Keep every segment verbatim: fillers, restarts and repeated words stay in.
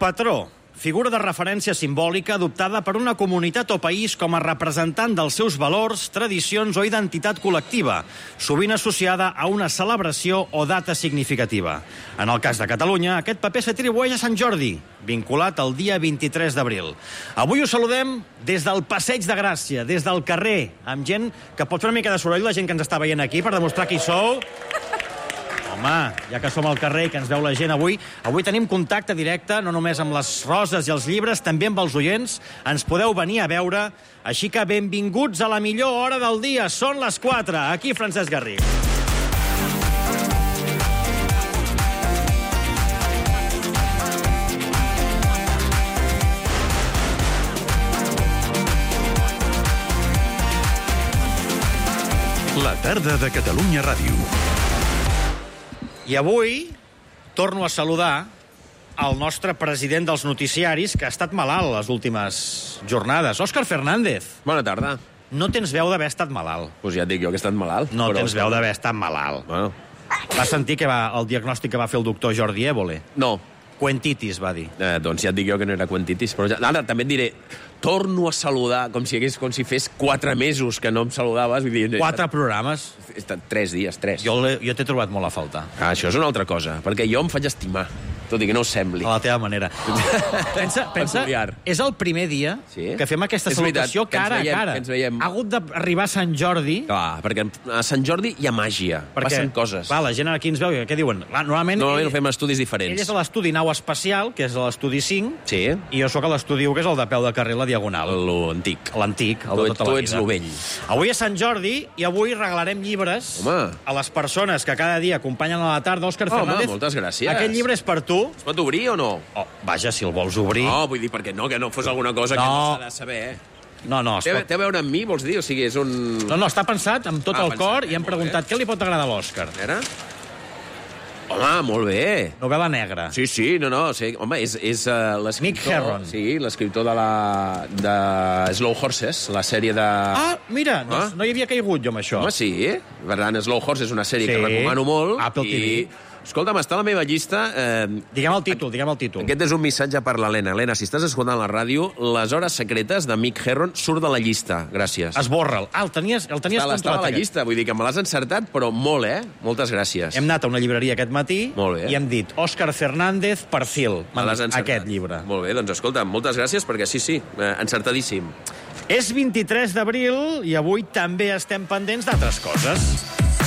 Patró, figura de referència simbòlica adoptada per una comunitat o país com a representant dels seus valors, tradicions o identitat col·lectiva, sovint associada a una celebració o data significativa. En el cas de Catalunya, aquest paper s'atribueix a Sant Jordi, vinculat al dia vint-i-tres d'abril. Avui us saludem des del Passeig de Gràcia, des del carrer, amb gent que pot fer una mica de soroll, la gent que ens està veient aquí, per demostrar qui sou. Home, ja que som al carrer i que ens veu la gent avui, avui tenim contacte directe, no només amb les roses i els llibres, també amb els oients. Ens podeu venir a veure, així que benvinguts a la millor hora del dia. Són les quatre. Aquí Francesc Garriga. La tarda de Catalunya Ràdio. I avui torno a saludar el nostre president dels noticiaris, que ha estat malalt les últimes jornades. Òscar Fernández. Bona tarda. No tens veu d'haver estat malalt. Pues ja et dic jo que he estat malalt. No tens veu d'haver estat malalt. Bueno. Va sentir que va, el diagnòstic que va fer el doctor Jordi Évole. No. Quentitis, va dir. Eh, doncs ja et dic jo que no era quentitis. Però ja... Ara també et diré, torno a saludar, com si, hagués, com si fes quatre mesos que no em saludaves. Vull dir, Quatre programes. He estat tres dies, tres. Jo, jo t'he trobat molt a faltar. Ah, això és una altra cosa, perquè jo em faig estimar, tot i que no ho sembli. A la teva manera. pensa, pensa, Peculiar. és el primer dia Sí. que fem aquesta És veritat, salutació que ens cara veiem, a cara. que ens veiem. Ha hagut d'arribar a Sant Jordi. Clar, perquè a Sant Jordi hi ha màgia, Perquè, passen coses. Va, la gent aquí ens veu i què diuen? Clar, normalment, Normalment ell, fem estudis diferents. ell és a l'estudi nau espacial, que és a l'estudi cinc, Sí, i jo sóc a l'estudi u, que és el de peu de carrer, la Diagonal. lo antic. L'antic, el Tu de ets- tota la tu ets vida. lo vell. Avui és Sant Jordi i avui regalarem llibres Home. a les persones que cada dia acompanyen a la tarda. Òscar Home, Fernández, moltes gràcies. Aquest llibre és per tu. Es pot obrir o no? Oh, vaja, si el vols obrir... No, vull dir, perquè no, que no fos alguna cosa No. que no s'ha de saber, eh? No, no, es Té, pot... té a veure amb mi, vols dir? O sigui, és un... no, no, està pensat amb tot Ah, el pensat, cor eh? i hem Molt preguntat què li pot agradar a l'Òscar. A veure... Home, molt bé. Novel·la negra. Sí, sí, no, no, sí, home, és, és uh, l'escriptor... Mick Herron. Sí, l'escriptor de la... de Slow Horses, la sèrie de... Ah, mira, no, Ah. no hi havia caigut jo amb això. Home, sí, per tant, Slow Horses és una sèrie Sí. que recomano molt. Apple i... T V. Escolta'm, està a la meva llista... Eh, Diguem el títol, diguem el títol. Aquest és un missatge per l'Helena. Helena, si estàs escoltant la ràdio, Les hores secretes de Mick Herron surt de la llista. Gràcies. Esborra'l. Ah, el tenies, el tenies Estava estava a la aquest. llista, vull dir que me l'has encertat, però molt, eh? Moltes gràcies. Hem anat a una llibreria aquest matí Molt bé. i hem dit Òscar Fernández, perfil. Me l'has encertat. Aquest llibre. Molt bé, doncs escolta, moltes gràcies, perquè sí, sí, eh, encertadíssim. És vint-i-tres d'abril i avui també estem pendents d'altres coses.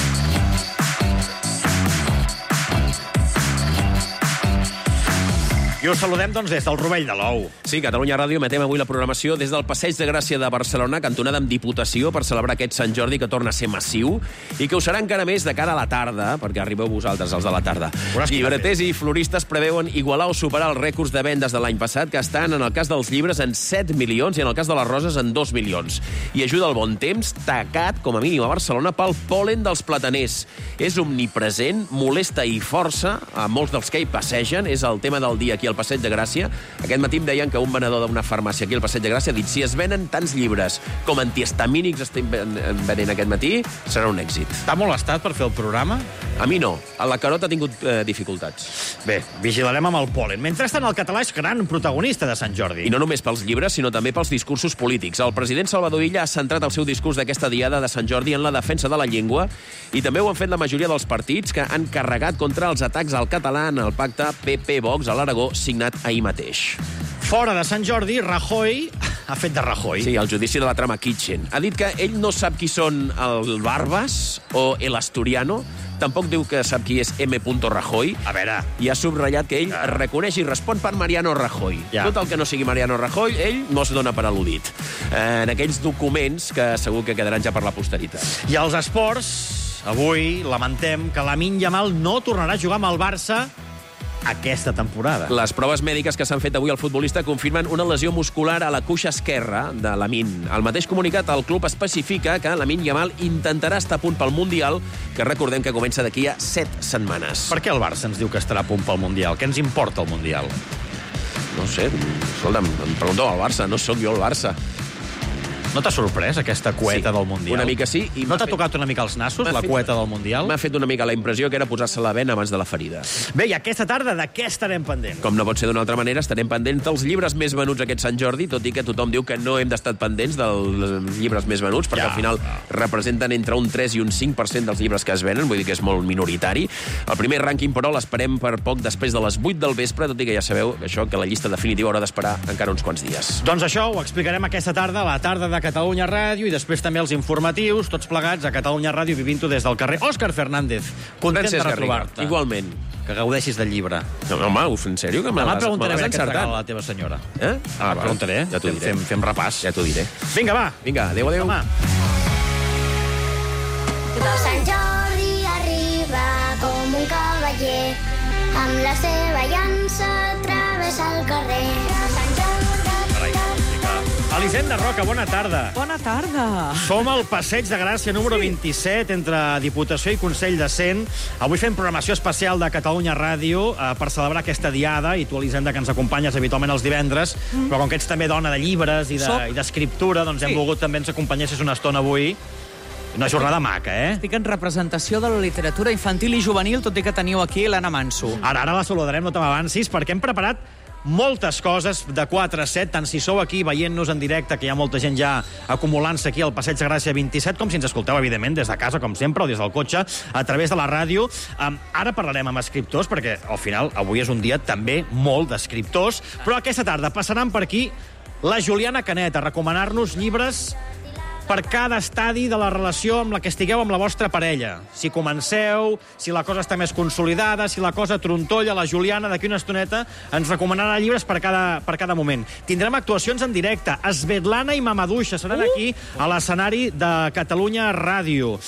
I us saludem, doncs, des del Rovell de l'Ou. Sí, Catalunya Ràdio emetem avui la programació des del Passeig de Gràcia de Barcelona, cantonada amb Diputació, per celebrar aquest Sant Jordi que torna a ser massiu i que ho serà encara més de cara a la tarda, perquè arribeu vosaltres, els de la tarda. Veuràs qui Llibreters i floristes preveuen igualar o superar els rècords de vendes de l'any passat, que estan, en el cas dels llibres, en set milions i en el cas de les roses, en dos milions. I ajuda el bon temps, tacat, com a mínim a Barcelona, pel pol·len dels plataners. És omnipresent, molesta i força a molts dels que hi passegen. És el tema del dia aquí al Passeig de Gràcia. Aquest matí em deien que un venedor d'una farmàcia aquí al Passeig de Gràcia ha dit si es venen tants llibres com antihistamínics estem venent aquest matí, serà un èxit. T'ha molestat per fer el programa? A mi no. A la Carota ha tingut eh, dificultats. Bé, vigilarem amb el pol·len. Mentrestant, el català és gran protagonista de Sant Jordi. I no només pels llibres, sinó també pels discursos polítics. El president Salvador Illa ha centrat el seu discurs d'aquesta diada de Sant Jordi en la defensa de la llengua i també ho han fet la majoria dels partits que han carregat contra els atacs al català en el pacte P P-Vox a l'Aragó signat ahir mateix. Fora de Sant Jordi, Rajoy ha fet de Rajoy. Sí, el judici de la trama Kitchen. Ha dit que ell no sap qui són el Barbas o el Asturiano, tampoc diu que sap qui és M. Rajoy, A veure, i ha subratllat que ell es reconeix i respon per Mariano Rajoy. Ja. Tot el que no sigui Mariano Rajoy, ell no es dona per al·ludit. Eh, en aquells documents que segur que quedaran ja per la posteritat. i als esports, avui lamentem que Lamine Yamal no tornarà a jugar amb el Barça aquesta temporada. Les proves mèdiques que s'han fet avui al futbolista confirmen una lesió muscular a la cuixa esquerra de Lamine. Al mateix comunicat, el club especifica que Lamine Yamal intentarà estar a punt pel Mundial, que recordem que comença d'aquí a set setmanes. Per què el Barça ens diu que estarà a punt pel Mundial? Què ens importa el Mundial? No sé, escolta'm, em pregunteu al Barça, no sóc jo el Barça. No t'ha sorprès, aquesta cueta Sí, del Mundial? una mica sí, i No m'ha t'ha fet- tocat una mica els nassos, m'ha la fet- cueta del Mundial? M'ha fet una mica la impressió que era posar-se la vena abans de la ferida. Bé, i aquesta tarda de què estarem pendents? Com no pot ser d'una altra manera, estarem pendents dels llibres més venuts aquest Sant Jordi, tot i que tothom diu que no hem d'estar pendents dels llibres més venuts, perquè Ja, al final ja. representen entre un tres i un cinc per cent dels llibres que es venen, vull dir que és molt minoritari. El primer rànquing, però, l'esperem per poc després de les vuit del vespre, tot i que ja sabeu que això, que la llista definitiva haurà d'esperar encara uns quants dies. Doncs això ho explicarem aquesta tarda, a la tarda de Catalunya Ràdio, i després també els informatius, tots plegats a Catalunya Ràdio, vivint-ho des del carrer. Òscar Fernández, content Francesc de Garriga, retrobar-te. igualment. Que gaudeixis del llibre. No, home, uf, en sèrio? Que me Demà l'has- preguntaré me a l'has veure què et encertat. regala la teva senyora. Eh? Ah, et preguntaré. Ja t'ho Fem- diré. Fem, fem repàs. Ja t'ho diré. Vinga, va. Vinga, adéu, adéu. Demà. Sant Jordi arriba com un cavaller, amb la seva llança travessa el carrer. Sant Elisenda Roca, bona tarda. Bona tarda. Som al Passeig de Gràcia número vint-i-set, entre Diputació i Consell de Cent. Avui fem programació especial de Catalunya Ràdio eh, per celebrar aquesta diada, i tu, Elisenda, que ens acompanyes habitualment els divendres, mm. però com que ets també dona de llibres i Soc. de- i d'escriptura, doncs hem Sí. volgut també ens acompanyessis una estona avui. Una jornada maca, eh? Estic en representació de la literatura infantil i juvenil, tot i que teniu aquí l'Anna Manso. Ara, ara la saludarem, no te m'avancis, perquè hem preparat moltes coses de quatre a set, tant si sou aquí veient-nos en directe, que hi ha molta gent ja acumulant-se aquí al Passeig de Gràcia vint-i-set, com si ens escolteu, evidentment, des de casa, com sempre, o des del cotxe, a través de la ràdio. Um, ara parlarem amb escriptors, perquè al final avui és un dia també molt d'escriptors, però aquesta tarda passaran per aquí la Juliana Canet a recomanar-nos llibres per cada estadi de la relació amb la que estigueu amb la vostra parella. Si comenceu, si la cosa està més consolidada, si la cosa trontolla, la Juliana d'aquí una estoneta ens recomanarà llibres per cada, per cada moment. Tindrem actuacions en directe. Svetlana i Mamaduixa seran aquí a l'escenari de Catalunya Ràdio.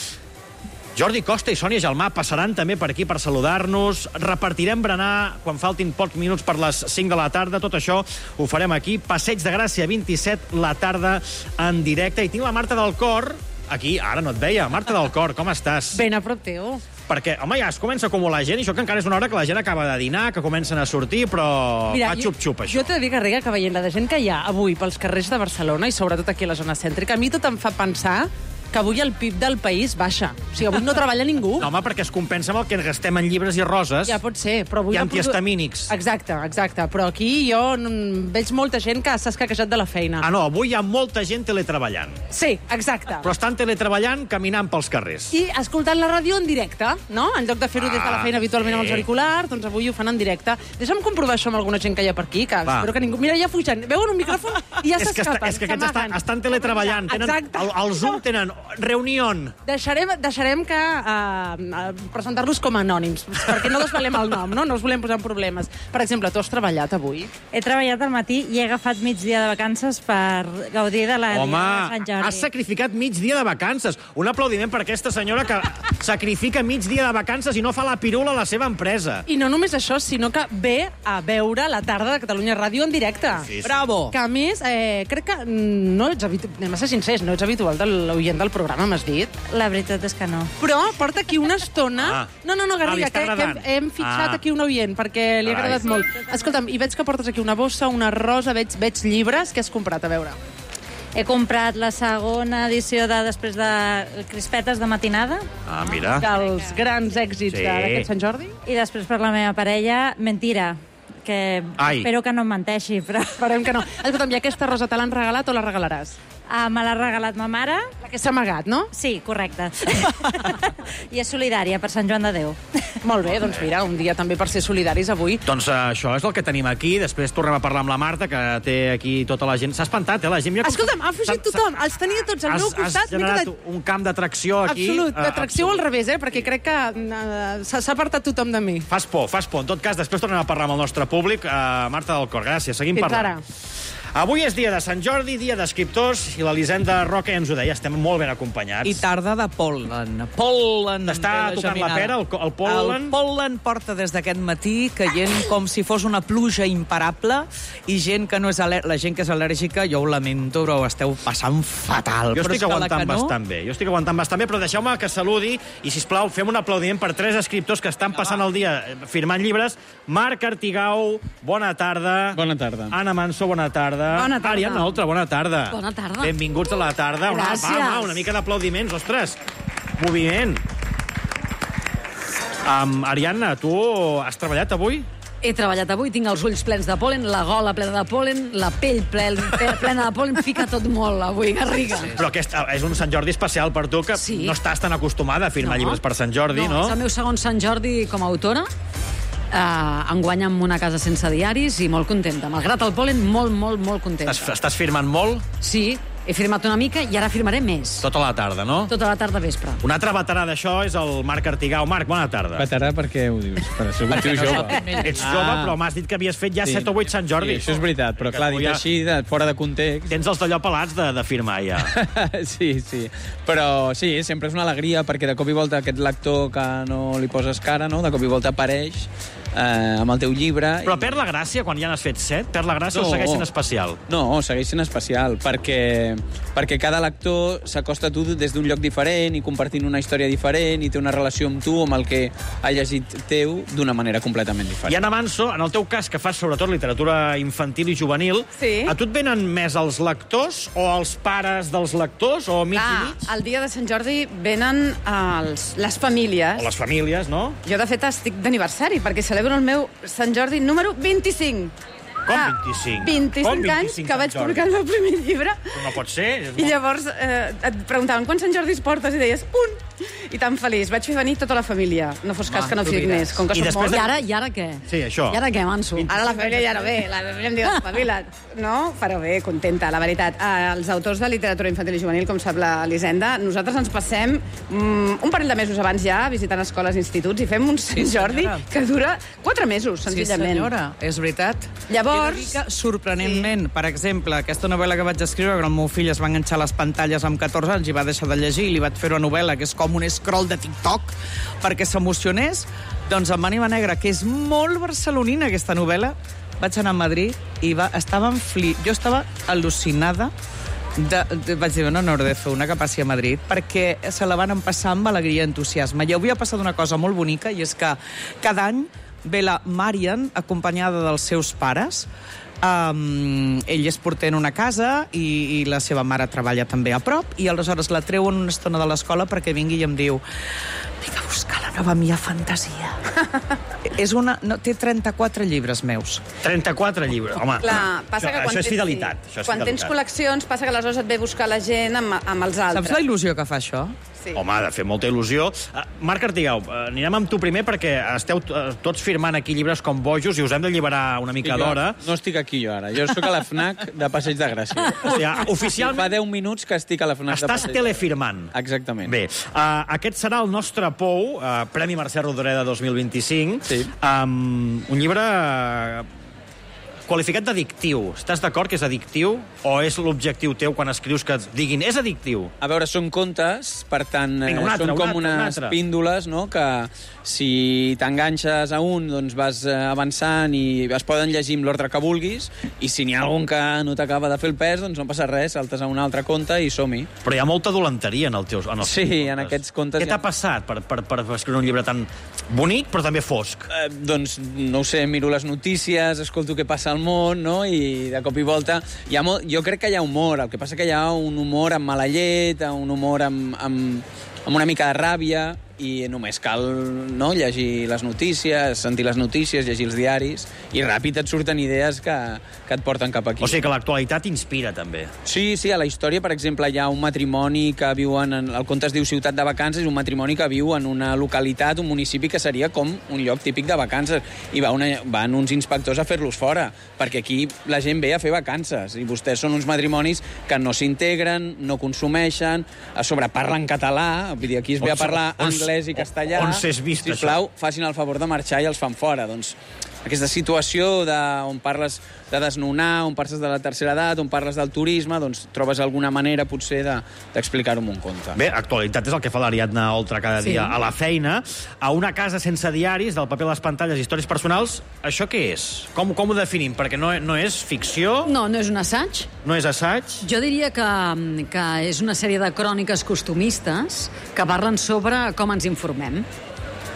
Jordi Costa i Sònia Gelmà passaran també per aquí per saludar-nos. Repartirem berenar quan faltin pocs minuts per les cinc de la tarda. Tot això ho farem aquí. Passeig de Gràcia vint-i-set, la tarda en directe. I tinc la Marta del Cor aquí. Ara no et veia. Marta del Cor, com estàs? Ben a prop teu. Perquè, home, ja es comença a acumular gent, i això que encara és una hora que la gent acaba de dinar, que comencen a sortir, però Mira, fa xup-xup, això. Jo t'he de dir, Garriga, que veient la de gent que hi ha avui pels carrers de Barcelona, i sobretot aquí a la zona cèntrica, a mi tot em fa pensar que avui el P I B del país baixa. O sigui, avui no treballa ningú. No, home, perquè es compensa amb el que gastem en llibres i roses. Ja pot ser, però avui... I la produ- antihistamínics. Exacte, exacte. Però aquí jo mm, veig molta gent que s'ha escaquejat de la feina. Ah, no, avui hi ha molta gent teletreballant. Sí, exacte. Però estan teletreballant caminant pels carrers. I escoltant la ràdio en directe, no? En lloc de fer-ho Ah, des de la feina habitualment sí. amb els auriculars, doncs avui ho fan en directe. Deixa'm comprovar això amb alguna gent que hi ha per aquí, que Va. espero que ningú... Mira, ja fugen, veuen un micròfon i ja és que, s'escapen, està, és que aquests estan, s'amaguen. estan teletreballant. Tenen, Exacte. el, el Zoom tenen reunió. Deixarem, deixarem que uh, uh, presentar-los com a anònims, perquè no desvalem el nom, no? No us volem posar en problemes. Per exemple, tu has treballat avui? He treballat al matí i he agafat mig dia de vacances per gaudir de la Home, dia de Sant Jordi. has sacrificat mig dia de vacances. Un aplaudiment per aquesta senyora que sacrifica mig dia de vacances i no fa la pirula a la seva empresa. I no només això, sinó que ve a veure la tarda de Catalunya Ràdio en directe. Sí, sí. Bravo! Que, a més, eh, crec que no ets habitual, anem a ser sincers, no ets habitual de l'oient del programa, m'has dit. La veritat és que no. Però porta aquí una estona... Ah. No, no, no, Ah, li Garriga, està que, que hem, agradant. hem fitxat Ah. aquí un oient, perquè li ha Carai. agradat molt. Escolta'm, i veig que portes aquí una bossa, una rosa, veig, veig llibres. Què has comprat? A veure. He comprat la segona edició de després de Crispetes de matinada Ah, mira. Dels grans èxits Sí. sí. d'aquest Sant Jordi. i després per la meva parella, Mentira, que Ai. espero que no em menteixi, però Esperem que no. Escolta'm, i aquesta rosa te l'han regalat o la regalaràs? ah, me l'ha regalat ma mare. La que s'ha amagat, no? Sí, correcte. I és solidària per Sant Joan de Déu. Molt bé, doncs mira, un dia també per ser solidaris avui. Doncs uh, això és el que tenim aquí. Després tornem a parlar amb la Marta, que té aquí tota la gent. S'ha espantat, eh, la gent. Mira com- Escolta'm, ha fugit s'ha- tothom. Els tenia tots al has, meu costat. Has m'he generat quedat- un camp d'atracció aquí. Absolut, eh, d'atracció absolut. al revés, eh? Perquè crec que uh, s'ha s'ha apartat tothom de mi. Fas por, fas por. En tot cas, després tornem a parlar amb el nostre públic. Uh, Marta del Cor, gràcies. Seguim Fins parlant. ara. Avui és dia de Sant Jordi, dia d'escriptors, i l'Elisenda Roca ja ens ho deia, estem molt ben acompanyats. I tarda de pol·len. Pol·len. T'està de tocant la geminada. pera, el co- el pol·len? El pol·len porta des d'aquest matí caient com si fos una pluja imparable, i gent que no és al·lèrgica, la gent que és al·lèrgica, jo ho lamento, però ho esteu passant fatal. Jo Però estic és que la aguantant que no- bastant bé. Jo estic aguantant bastant bé, però deixeu-me que saludi i, sisplau, fem un aplaudiment per tres escriptors que estan passant el dia firmant llibres. Marc Artigau, bona tarda. Bona tarda. Anna Manso, bona tarda. tarda. Bona tarda. Ariadna Oltra, bona tarda. Bona tarda. Benvinguts a la tarda. Una, Gràcies. va, va, una mica d'aplaudiments, ostres. Moviment. Um, Ariadna, tu has treballat avui? He treballat avui, tinc els ulls plens de pol·len, la gola plena de pol·len, la pell ple- plena de pol·len, fica tot molt avui, Garriga. Sí. Però aquest és un Sant Jordi especial per tu, que Sí. no estàs tan acostumada a firmar No. llibres per Sant Jordi, no? És el meu segon Sant Jordi com a autora. Uh, enguany amb una casa sense diaris i molt contenta. Malgrat el pol·len, molt, molt, molt contenta. Estàs, estàs firmant molt? Sí, he firmat una mica i ara firmaré més. Tota la tarda, no? Tota la tarda vespre. Un altre veterà d'això és el Marc Artigau. Marc, bona tarda. Veterà, per què ho dius? Per això ho diu jove. Ets jove, però m'has dit que havies fet ja Sí. set o vuit Sant Jordi. Sí, això és veritat, però Que clar, tu dit ja així, de, fora de context... Tens els d'allò pelats de, de firmar, ja. sí, sí. Però sí, sempre és una alegria, perquè de cop i volta aquest lector que no li poses cara, no? De cop i volta apareix eh, amb el teu llibre... Però i... perd la gràcia quan ja n'has fet set? Perd la gràcia o segueix sent especial? No, segueix sent especial, perquè, perquè cada lector s'acosta a tu des d'un lloc diferent i compartint una història diferent i té una relació amb tu, amb el que ha llegit teu, d'una manera completament diferent. I en avanço, en el teu cas, que fas sobretot literatura infantil i juvenil, Sí. a tu et venen més els lectors o els pares dels lectors o mig i Clar, mig? el dia de Sant Jordi venen els, les famílies. O les famílies, no? Jo, de fet, estic d'aniversari, perquè celebro el meu Sant Jordi número vint-i-cinc. Com Ah, vint-i-cinc? vint-i-cinc Com anys vint-i-cinc que vaig Sant Jordi? publicar el meu primer llibre. Però no pot ser. És I molt... llavors eh, et preguntaven quants Sant Jordis portes i deies un. I tan feliç. Vaig fer venir tota la família. No fos cas Va, que no tu fic diràs. més. Com que I som després molts. I ara, i ara què? Sí, això. I ara què, Manso? Ara la família ja no ve, la família em diu espavila. No? Però bé, contenta, la veritat. Eh, els autors de literatura infantil i juvenil, com sap l'Elisenda, nosaltres ens passem mm, un parell de mesos abans ja visitant escoles i instituts i fem un Sant Jordi senyora. que dura quatre mesos, Sí, senzillament. senyora, és veritat. Llavors- He de dir que, sorprenentment, sí. Per exemple, aquesta novel·la que vaig escriure, que el meu fill es va enganxar a les pantalles amb catorze anys i va deixar de llegir, i li vaig fer una novel·la que és com un scroll de TikTok perquè s'emocionés, doncs en Ànima Negra, que és molt barcelonina, aquesta novel·la, vaig anar a Madrid i va, estava en fli... Jo estava al·lucinada de, de, vaig dir, no, no, he de fer una que passi a Madrid, perquè se la van empassar amb alegria i entusiasme. I avui ha passat una cosa molt bonica, i és que cada any ve la Marian, acompanyada dels seus pares. Um, ell és porter en una casa i, i la seva mare treballa també a prop, i aleshores la treuen una estona de l'escola perquè vingui i em diu: vinc a buscar la nova Mia Fantasia. És una, no, té trenta-quatre llibres meus. trenta-quatre llibres. Home, Clar, passa això, que quan això és tens- fidelitat. sí. Això és quan tens fidelitat. col·leccions, passa que aleshores et ve buscar la gent amb, amb els altres. Saps la il·lusió que fa això? Sí. Home, ha de fer molta il·lusió. Uh, Marc Artigau, uh, anirem amb tu primer perquè esteu uh, tots firmant aquí llibres com bojos i us hem d'alliberar una mica I jo d'hora. No estic aquí jo ara. Jo sóc a la FNAC de Passeig de Gràcia. O sigui, Fa oficialment deu minuts que estic a la FNAC de estàs Passeig de telefirmant. Gràcia. Exactament. Bé, uh, aquest serà el nostre Pou, uh, Premi Mercè Rodoreda dos mil vint-i-cinc. Sí. Um, un llibre uh, qualificat d'addictiu. Estàs d'acord que és addictiu? O és l'objectiu teu quan escrius que et diguin és addictiu? A veure, són contes, per tant, eh, Vinga, un altre, són un com altre, un unes altre. píndoles, no?, que si t'enganxes a un, doncs vas eh, avançant i es poden llegir amb l'ordre que vulguis, i si n'hi ha algun que no t'acaba de fer el pes, doncs no passa res, saltes a un altre conte i som-hi. Però hi ha molta dolenteria en, el teus, en els Sí, teus en aquests contes Què hi ha- t'ha passat per, per, per escriure un llibre tan bonic però també fosc? Eh, doncs, no ho sé, miro les notícies, escolto què passa al món, no?, i de cop i volta... Hi ha molt, jo crec que hi ha humor, el que passa que hi ha un humor amb mala llet, un humor amb, amb, amb una mica de ràbia, i només cal, no?, llegir les notícies, sentir les notícies, llegir els diaris, i ràpid et surten idees que, que et porten cap aquí. O sigui que l'actualitat inspira, també. Sí, sí, a la història, per exemple, hi ha un matrimoni que viuen... En, el conte es diu Ciutat de Vacances, un matrimoni que viu en una localitat, un municipi que seria com un lloc típic de vacances, i va una, van uns inspectors a fer-los fora, perquè aquí la gent ve a fer vacances, i vostès són uns matrimonis que no s'integren, no consumeixen, a sobre parlen català, vull dir, aquí es ve a parlar On- anglès i castellà. on s'és vist, Sisplau, facin el favor de marxar i els fan fora. Doncs aquesta situació de, on parles de desnonar, on parles de la tercera edat, on parles del turisme, doncs trobes alguna manera, potser, de- d'explicar-ho amb un conte. Bé, actualitat és el que fa l'Ariadna Oltra cada Sí. dia a la feina. A una casa sense diaris, del paper a les pantalles, històries personals, això què és? Com, com ho definim? Perquè no, no és ficció, No, no és un assaig. no és assaig. Jo diria que, que és una sèrie de cròniques costumistes que parlen sobre com ens informem.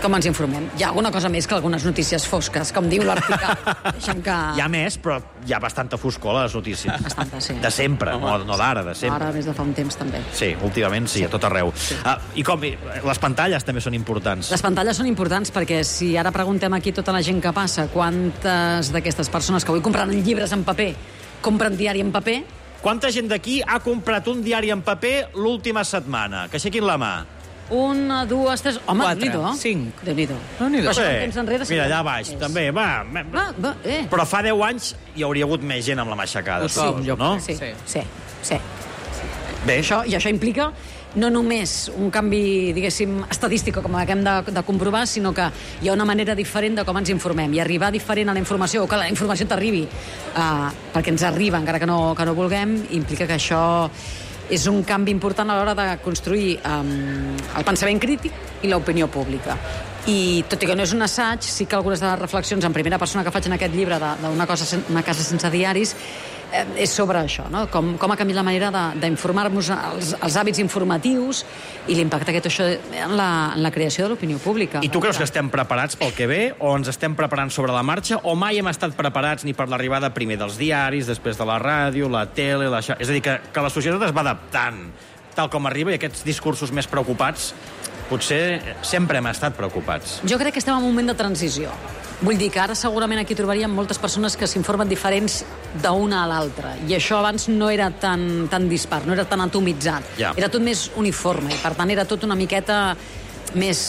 com ens informem. Hi ha alguna cosa més que algunes notícies fosques, com diu l'article. Deixem que... Hi ha més, però hi ha bastanta foscor a les notícies. Bastanta, sí. De sempre, no, no d'ara, de sempre. Ara, des de fa un temps, també. Sí, últimament sí, a tot arreu. Sí. Ah, I com, les pantalles també són importants. Les pantalles són importants perquè si ara preguntem aquí tota la gent que passa quantes d'aquestes persones que avui compraran llibres en paper compren diari en paper... Quanta gent d'aquí ha comprat un diari en paper l'última setmana? Que aixequin la mà. Una, dues, tres... Home, Quatre, Déu-n'hi-do. cinc. Déu-n'hi-do. Déu-n'hi-do. Això Bé, temps enrere... mira, allà baix, és... també, va. Va, va, eh. Però fa deu anys hi hauria hagut més gent amb la mà aixecada. Sí, jo no? Sí, sí, sí. sí. Bé. Això, I això implica no només un canvi, diguéssim, estadístic, com el que hem de, de comprovar, sinó que hi ha una manera diferent de com ens informem. I arribar diferent a la informació, o que la informació t'arribi, uh, perquè ens arriba, encara que no, que no vulguem, implica que això és un canvi important a l'hora de construir um, el pensament crític i l'opinió pública. I tot i que no és un assaig, sí que algunes de les reflexions en primera persona que faig en aquest llibre d'una cosa, una casa sense diaris eh, és sobre això, no? com, com ha canviat la manera d'informar-nos, els, els hàbits informatius i l'impacte que té això en la, en la creació de l'opinió pública. I tu creus que estem preparats pel que ve o ens estem preparant sobre la marxa o mai hem estat preparats ni per l'arribada primer dels diaris, després de la ràdio, la tele, la xarxa... És a dir, que, que la societat es va adaptant tal com arriba i aquests discursos més preocupats potser sempre hem estat preocupats. Jo crec que estem en un moment de transició. Vull dir que ara segurament aquí trobaríem moltes persones que s'informen diferents d'una a l'altra. I això abans no era tan, tan dispar, no era tan atomitzat. Ja. Era tot més uniforme i, per tant, era tot una miqueta més,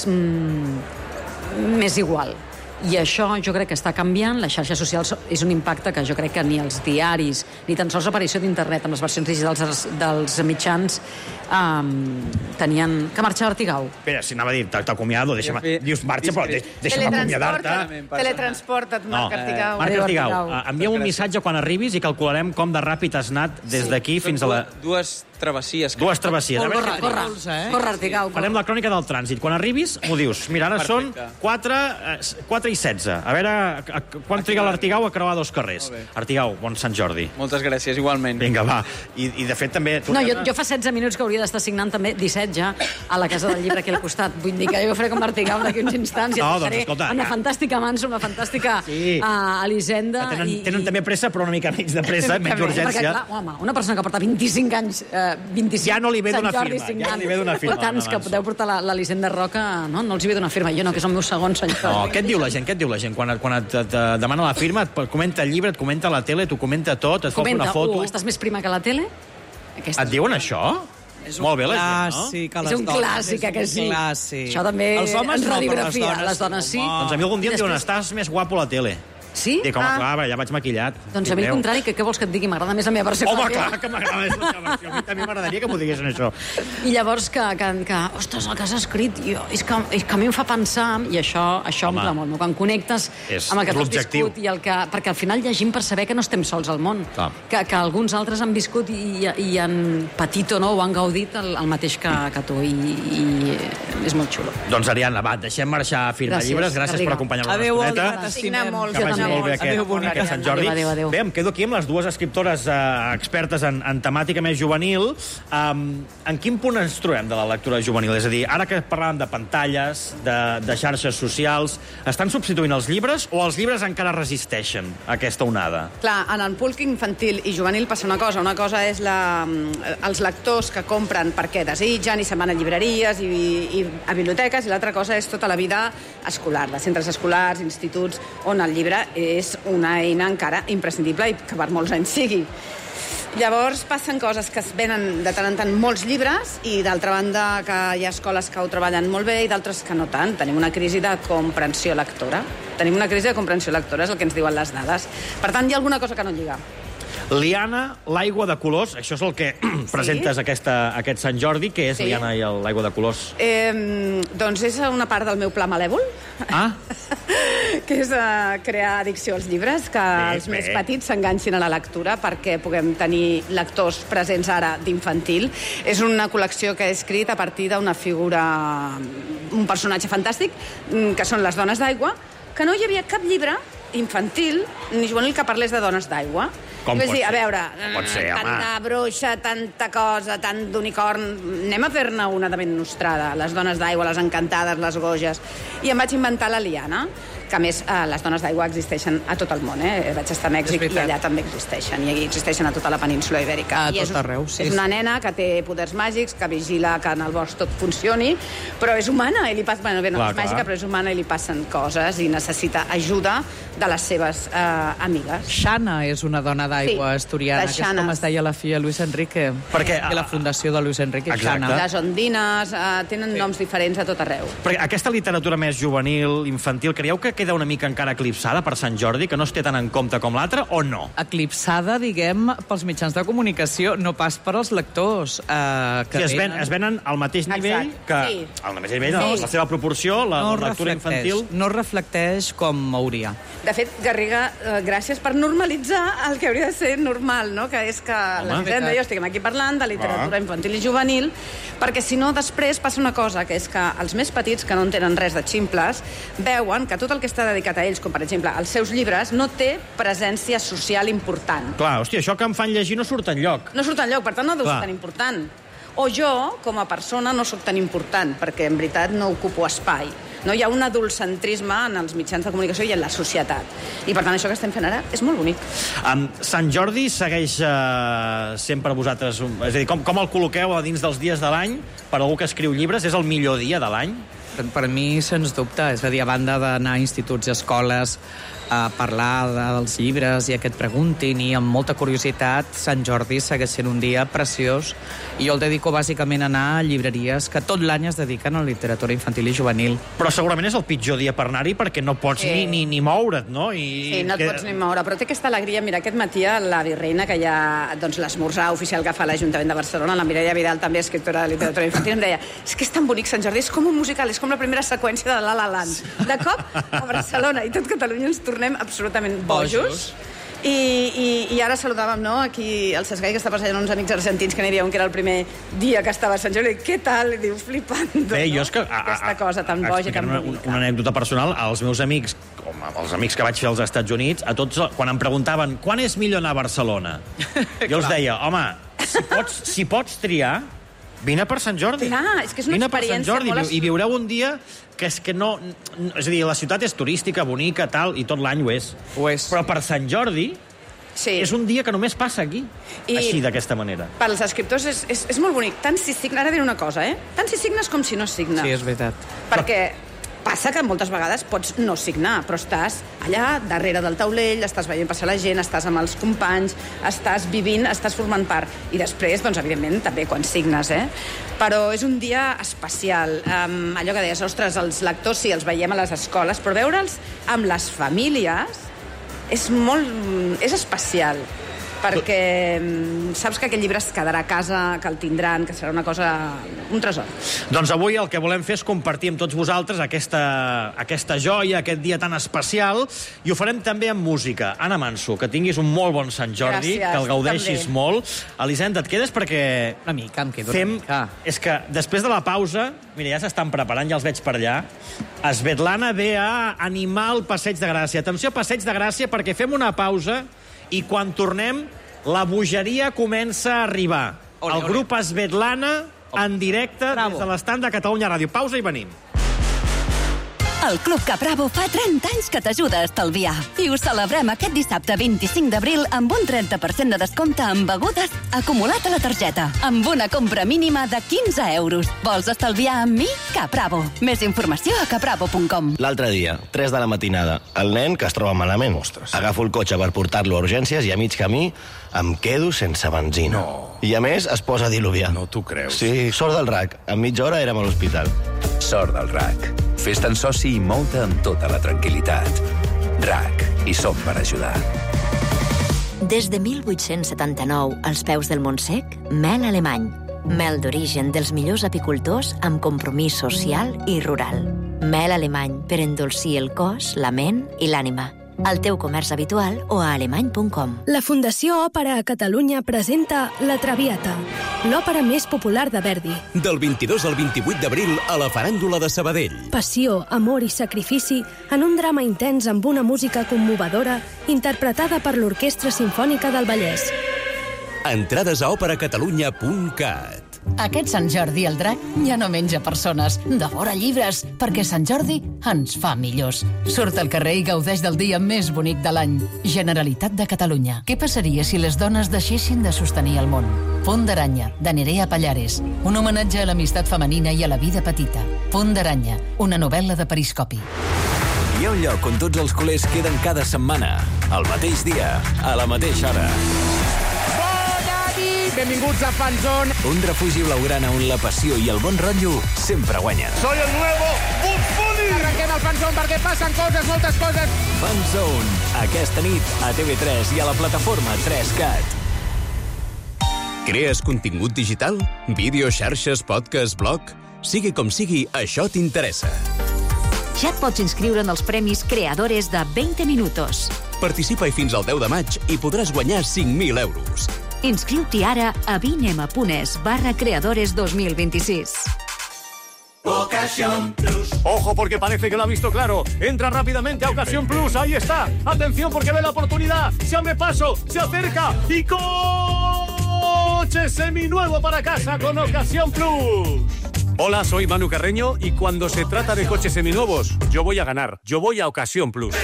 mm, més igual. I això jo crec que està canviant. Les xarxes socials és un impacte que jo crec que ni els diaris, ni tan sols l'aparició d'internet amb les versions digitals dels, dels mitjans um, tenien... Que marxa Artigau? Espera, si anava a dir, t'acomiado, deixa'm... Dius, marxa, però deix, deixa'm acomiadar-te. Teletransporta't, Marc No, Artigau. Marc Adéu, Artigau, Artigau. eh, envia'm un missatge quan arribis i calcularem com de ràpid has anat des d'aquí fins a la... Dues travessies. Dues travessies. A veure Corre, si- corre, eh? corre, Artigau. Farem la crònica del trànsit. Quan arribis, m'ho dius. Mira, ara són Perfecte. quatre i setze. A veure, a, a, quan triga l'Artigau a creuar dos carrers. Artigau, bon Sant Jordi. Moltes gràcies, igualment. Vinga, va. I, i de fet, també... Tu No, jo, jo fa setze minuts que hauria d'estar signant també disset ja a la Casa del Llibre aquí al costat. Vull dir que jo faré com Artigau d'aquí uns instants i No, et doncs, deixaré escolta, una ja. fantàstica Manso, una fantàstica Sí. uh, Elisenda. Tenen, i, tenen i... també pressa, però una mica menys de pressa, menys Perquè, urgència. clar, home, una persona que porta vint-i-cinc anys, eh, vint-i-cinc... Ja no li ve Sant d'una Jordi firma, signant, ja li ve d'una firma, O tants no, que Manso. podeu portar la- l'Elisenda Roca, no? No els hi ve d'una firma. Jo no, que és el meu segon Sant Jordi. No, què et diu la gent? Què et diu la gent? Quan, et, quan et, et, et demana la firma, et comenta el llibre, et comenta la tele, t'ho comenta tot, et fa Comenta, una foto... uh, estàs més prima que la tele? Aquesta Et diuen això? És Molt bé, la gent, no? clàssic, a És les un dones, clàssic, és eh, que un sí? Clàssic. Això també Els homes ens no, però radiografia. les dones, Les dones sí. home. Doncs a mi algun dia em I diuen, després- estàs més guapo a la tele. Sí? Dic, home, Ah. clar, ja vaig maquillat. Doncs a mi al Déu. contrari, que què vols que et digui? M'agrada més la meva versió. Home, que la clar, teva. que m'agrada més la teva versió. A mi també m'agradaria que m'ho diguessin, això. I llavors que, que, que ostres, el que has escrit, jo, és, que, és que a mi em fa pensar, i això, això Home. omple molt, no? Quan connectes És amb el que tu has l'objectiu. viscut, i el que, perquè al final llegim per saber que no estem sols al món, Clar. que, que alguns altres han viscut i, i han patit o no, o han gaudit el, el mateix que, que tu, i, i és molt xulo. Doncs, Ariadna, va, deixem marxar a firmar Gràcies, llibres. Gràcies Artigau. per acompanyar-me una Adéu, estoneta. Olga, Signa t'estimem. molt, Que Jo vagi també. molt bé aquest, Adéu, bonica. aquest Sant Jordi. Adéu, adéu, adéu. Bé, em quedo aquí amb les dues escriptores eh, expertes en, en temàtica més juvenil. Um, en quin punt ens trobem de la lectura juvenil? És a dir, ara que parlàvem de pantalles, de, de xarxes socials, estan substituint els llibres o els llibres encara resisteixen a aquesta onada? Clar, en el públic infantil i juvenil passa una cosa. Una cosa és la, els lectors que compren perquè desitgen i se'n van a llibreries i, i a biblioteques, i l'altra cosa és tota la vida escolar, de centres escolars, instituts, on el llibre és una eina encara imprescindible i que per molts anys sigui. Llavors passen coses que es venen de tant en tant molts llibres i d'altra banda que hi ha escoles que ho treballen molt bé i d'altres que no tant. Tenim una crisi de comprensió lectora. Tenim una crisi de comprensió lectora, és el que ens diuen les dades. Per tant, hi ha alguna cosa que no lliga. Liana, l'aigua de colors, això és el que sí? presentes aquesta, aquest Sant Jordi. Què és Sí. Liana i el- l'aigua de colors? Eh, doncs és una part del meu pla malèvol, Ah, que és uh, crear addicció als llibres, que Bé, els més bé. petits s'enganxin a la lectura perquè puguem tenir lectors presents ara d'infantil. És una col·lecció que he escrit a partir d'una figura, un personatge fantàstic, mm, que són les dones d'aigua, que no hi havia cap llibre infantil ni juvenil que parlés de dones d'aigua. Com Vull pot dir, ser? a veure, Pot ser, home. tanta bruixa, tanta cosa, tant d'unicorn... Anem a fer-ne una de ben nostrada. Les dones d'aigua, les encantades, les goges. I em vaig inventar la liana, que a més eh, les dones d'aigua existeixen a tot el món. Eh? Vaig estar a Mèxic i allà també existeixen. I existeixen a tota la península ibèrica. A I tot és, arreu, sí. És una nena que té poders màgics, que vigila que en el bosc tot funcioni, però és humana i li passa... Bueno, bé, no Clar, és màgica, clar. però és humana i li passen coses i necessita ajuda de les seves eh, amigues. Xana és una dona d'aigua Sí, asturiana, les que és com xanes. es deia la filla Luis Enrique. Perquè, que la fundació de Luis Enrique, Exacte. Xana. Les ondines eh, tenen noms diferents a tot arreu. Perquè aquesta literatura més juvenil, infantil, creieu que queda una mica encara eclipsada per Sant Jordi, que no es té tant en compte com l'altra, o no? Eclipsada, diguem, pels mitjans de comunicació, no pas per als lectors. Eh, que Sí, es, ven, es venen al mateix nivell Exacte, que... sí. Al mateix nivell, no, Sí. la seva proporció, la, no la lectura reflecteix, infantil... no reflecteix com hauria. De fet, Garriga, eh, gràcies per normalitzar el que hauria de ser normal, no? Que és que Home, la Gisenda i jo estiguem aquí parlant de literatura Ah. infantil i juvenil, perquè si no, després passa una cosa, que és que els més petits, que no en tenen res de ximples, veuen que tot el que està dedicat a ells, com per exemple els seus llibres, no té presència social important. Clar, hòstia, això que em fan llegir no surt enlloc. No surt enlloc, per tant no deu Clar. ser tan important. O jo, com a persona, no sóc tan important, perquè en veritat no ocupo espai. No hi ha un adultcentrisme en els mitjans de comunicació i en la societat. I per tant això que estem fent ara és molt bonic. Um, Sant Jordi segueix uh, sempre vosaltres... un- És a dir, com, com el col·loqueu a dins dels dies de l'any? Per algú que escriu llibres, és el millor dia de l'any? Per, per mi, sens dubte, és a dir, a banda d'anar a instituts i escoles a parlar de, dels llibres i a que et preguntin, i amb molta curiositat, Sant Jordi segueix sent un dia preciós, i jo el dedico bàsicament a anar a llibreries que tot l'any es dediquen a la literatura infantil i juvenil. Però segurament és el pitjor dia per anar-hi perquè no pots Sí. ni, ni, ni moure't, no? I, Sí, no et que... pots ni moure, però té aquesta alegria. Mira, aquest matí la virreina, que hi ha doncs, l'esmorzar oficial que fa l'Ajuntament de Barcelona, la Mireia Vidal, també escriptora de literatura infantil, em deia, és que és tan bonic Sant Jordi, és com un musical, és com la primera seqüència de La La Land. De cop, a Barcelona i tot Catalunya ens tornem absolutament bojos. Bojos. I, i, I ara saludàvem, no?, aquí el Cesgai, que està passant uns amics argentins que n'hi havia un que era el primer dia que estava a Sant Jordi. Què tal? I diu, flipant. Bé, jo és que... A, Aquesta cosa tan boja, tan una, bonica. una anècdota personal, als meus amics, com els amics que vaig fer als Estats Units, a tots, quan em preguntaven quan és millor anar a Barcelona, jo els deia, home, si pots, si pots triar, vine per Sant Jordi. Clar, és que és una vine per Sant experiència Jordi molt... i viureu un dia que és que no... És a dir, la ciutat és turística, bonica, tal, i tot l'any ho és. Ho és. Però per Sant Jordi Sí. és un dia que només passa aquí, I- així, d'aquesta manera. Per als escriptors és, és, és molt bonic. Tant si signa, ara diré una cosa, eh? Tant si signes com si no signes. Sí, és veritat. Perquè passa que moltes vegades pots no signar, però estàs allà, darrere del taulell, estàs veient passar la gent, estàs amb els companys, estàs vivint, estàs formant part. I després, doncs, evidentment, també quan signes, eh? Però és un dia especial. Um, allò que deies, ostres, els lectors sí, els veiem a les escoles, però veure'ls amb les famílies és molt... és especial. perquè mm, saps que aquell llibre es quedarà a casa, que el tindran, que serà una cosa... un tresor. Doncs avui el que volem fer és compartir amb tots vosaltres aquesta, aquesta joia, aquest dia tan especial, i ho farem també amb música. Anna Manso, que tinguis un molt bon Sant Jordi, Gràcies, que el gaudeixis també. molt. Elisenda, et quedes perquè... Una mica, em quedo Fem... una mica. És que després de la pausa, mira, ja s'estan preparant, ja els veig per allà, Svetlana ve a animar el Passeig de Gràcia. Atenció, Passeig de Gràcia, perquè fem una pausa i quan tornem la bogeria comença a arribar. Ole, el ole. grup Svetlana en directe Bravo. des de l'estand de Catalunya Ràdio. Pausa i venim. El Club Capravo fa trenta anys que t'ajuda a estalviar. I ho celebrem aquest dissabte vint-i-cinc d'abril amb un trenta per cent de descompte en begudes acumulat a la targeta, amb una compra mínima de quinze euros. Vols estalviar amb mi? Capravo. Més informació a capravo punt com. L'altre dia, tres de la matinada, el nen que es troba malament. Ostres. Agafo el cotxe per portar-lo a urgències i a mig camí em quedo sense benzina. No. I a més es posa a diluviar. No t'ho creus. Sí, sort del R A C. En mitja hora érem a l'hospital. Sort del R A C. Fes-te'n soci i mou-te amb tota la tranquil·litat. R A C. Hi som per ajudar. Des de mil vuit-cents setanta-nou, als peus del Montsec, mel alemany. Mel d'origen dels millors apicultors amb compromís social i rural. Mel alemany per endolcir el cos, la ment i l'ànima. al teu comerç habitual o a alemany punt com. La Fundació Òpera a Catalunya presenta La Traviata, l'òpera més popular de Verdi. Del vint-i-dos al vint-i-vuit d'abril a la Faràndula de Sabadell. Passió, amor i sacrifici en un drama intens amb una música commovedora interpretada per l'Orquestra Simfònica del Vallès. Entrades a òperacatalunya punt cat. Aquest Sant Jordi el drac ja no menja persones, devora llibres, perquè Sant Jordi ens fa millors. Surt al carrer i gaudeix del dia més bonic de l'any. Generalitat de Catalunya. Què passaria si les dones deixessin de sostenir el món? Punt d'aranya, de Nerea Pallares. Un homenatge a l'amistat femenina i a la vida petita. Punt d'aranya, una novel·la de Periscopi. Hi ha un lloc on tots els culers queden cada setmana, al mateix dia, a la mateixa hora. Benvinguts a Fanzone. Un refugi blaugrana on la passió i el bon rotllo sempre guanyen. Soy el nuevo Bugs Bunny. Arrenquem el Fanzone perquè passen coses, moltes coses. Fanzone, aquesta nit a T V tres i a la plataforma tres cat. Crees contingut digital? Vídeo, xarxes, podcast, blog? Sigui com sigui, això t'interessa. Ja et pots inscriure en els premis Creadores de veinte minutos. Participa-hi fins al deu de maig i podràs guanyar cinc mil euros. Inscriu-t'hi ara a vinema.es barra creadores dos mil veintiséis. Ocasión Plus. Ojo porque parece que lo ha visto claro. Entra rápidamente a Ocasión Plus. Ahí está. Atención porque ve la oportunidad. Se abre paso, se acerca y coche seminuevo para casa con Ocasión Plus. Hola, soy Manu Carreño y cuando se trata de coches seminuevos, yo voy a ganar. Yo voy a Ocasión Plus.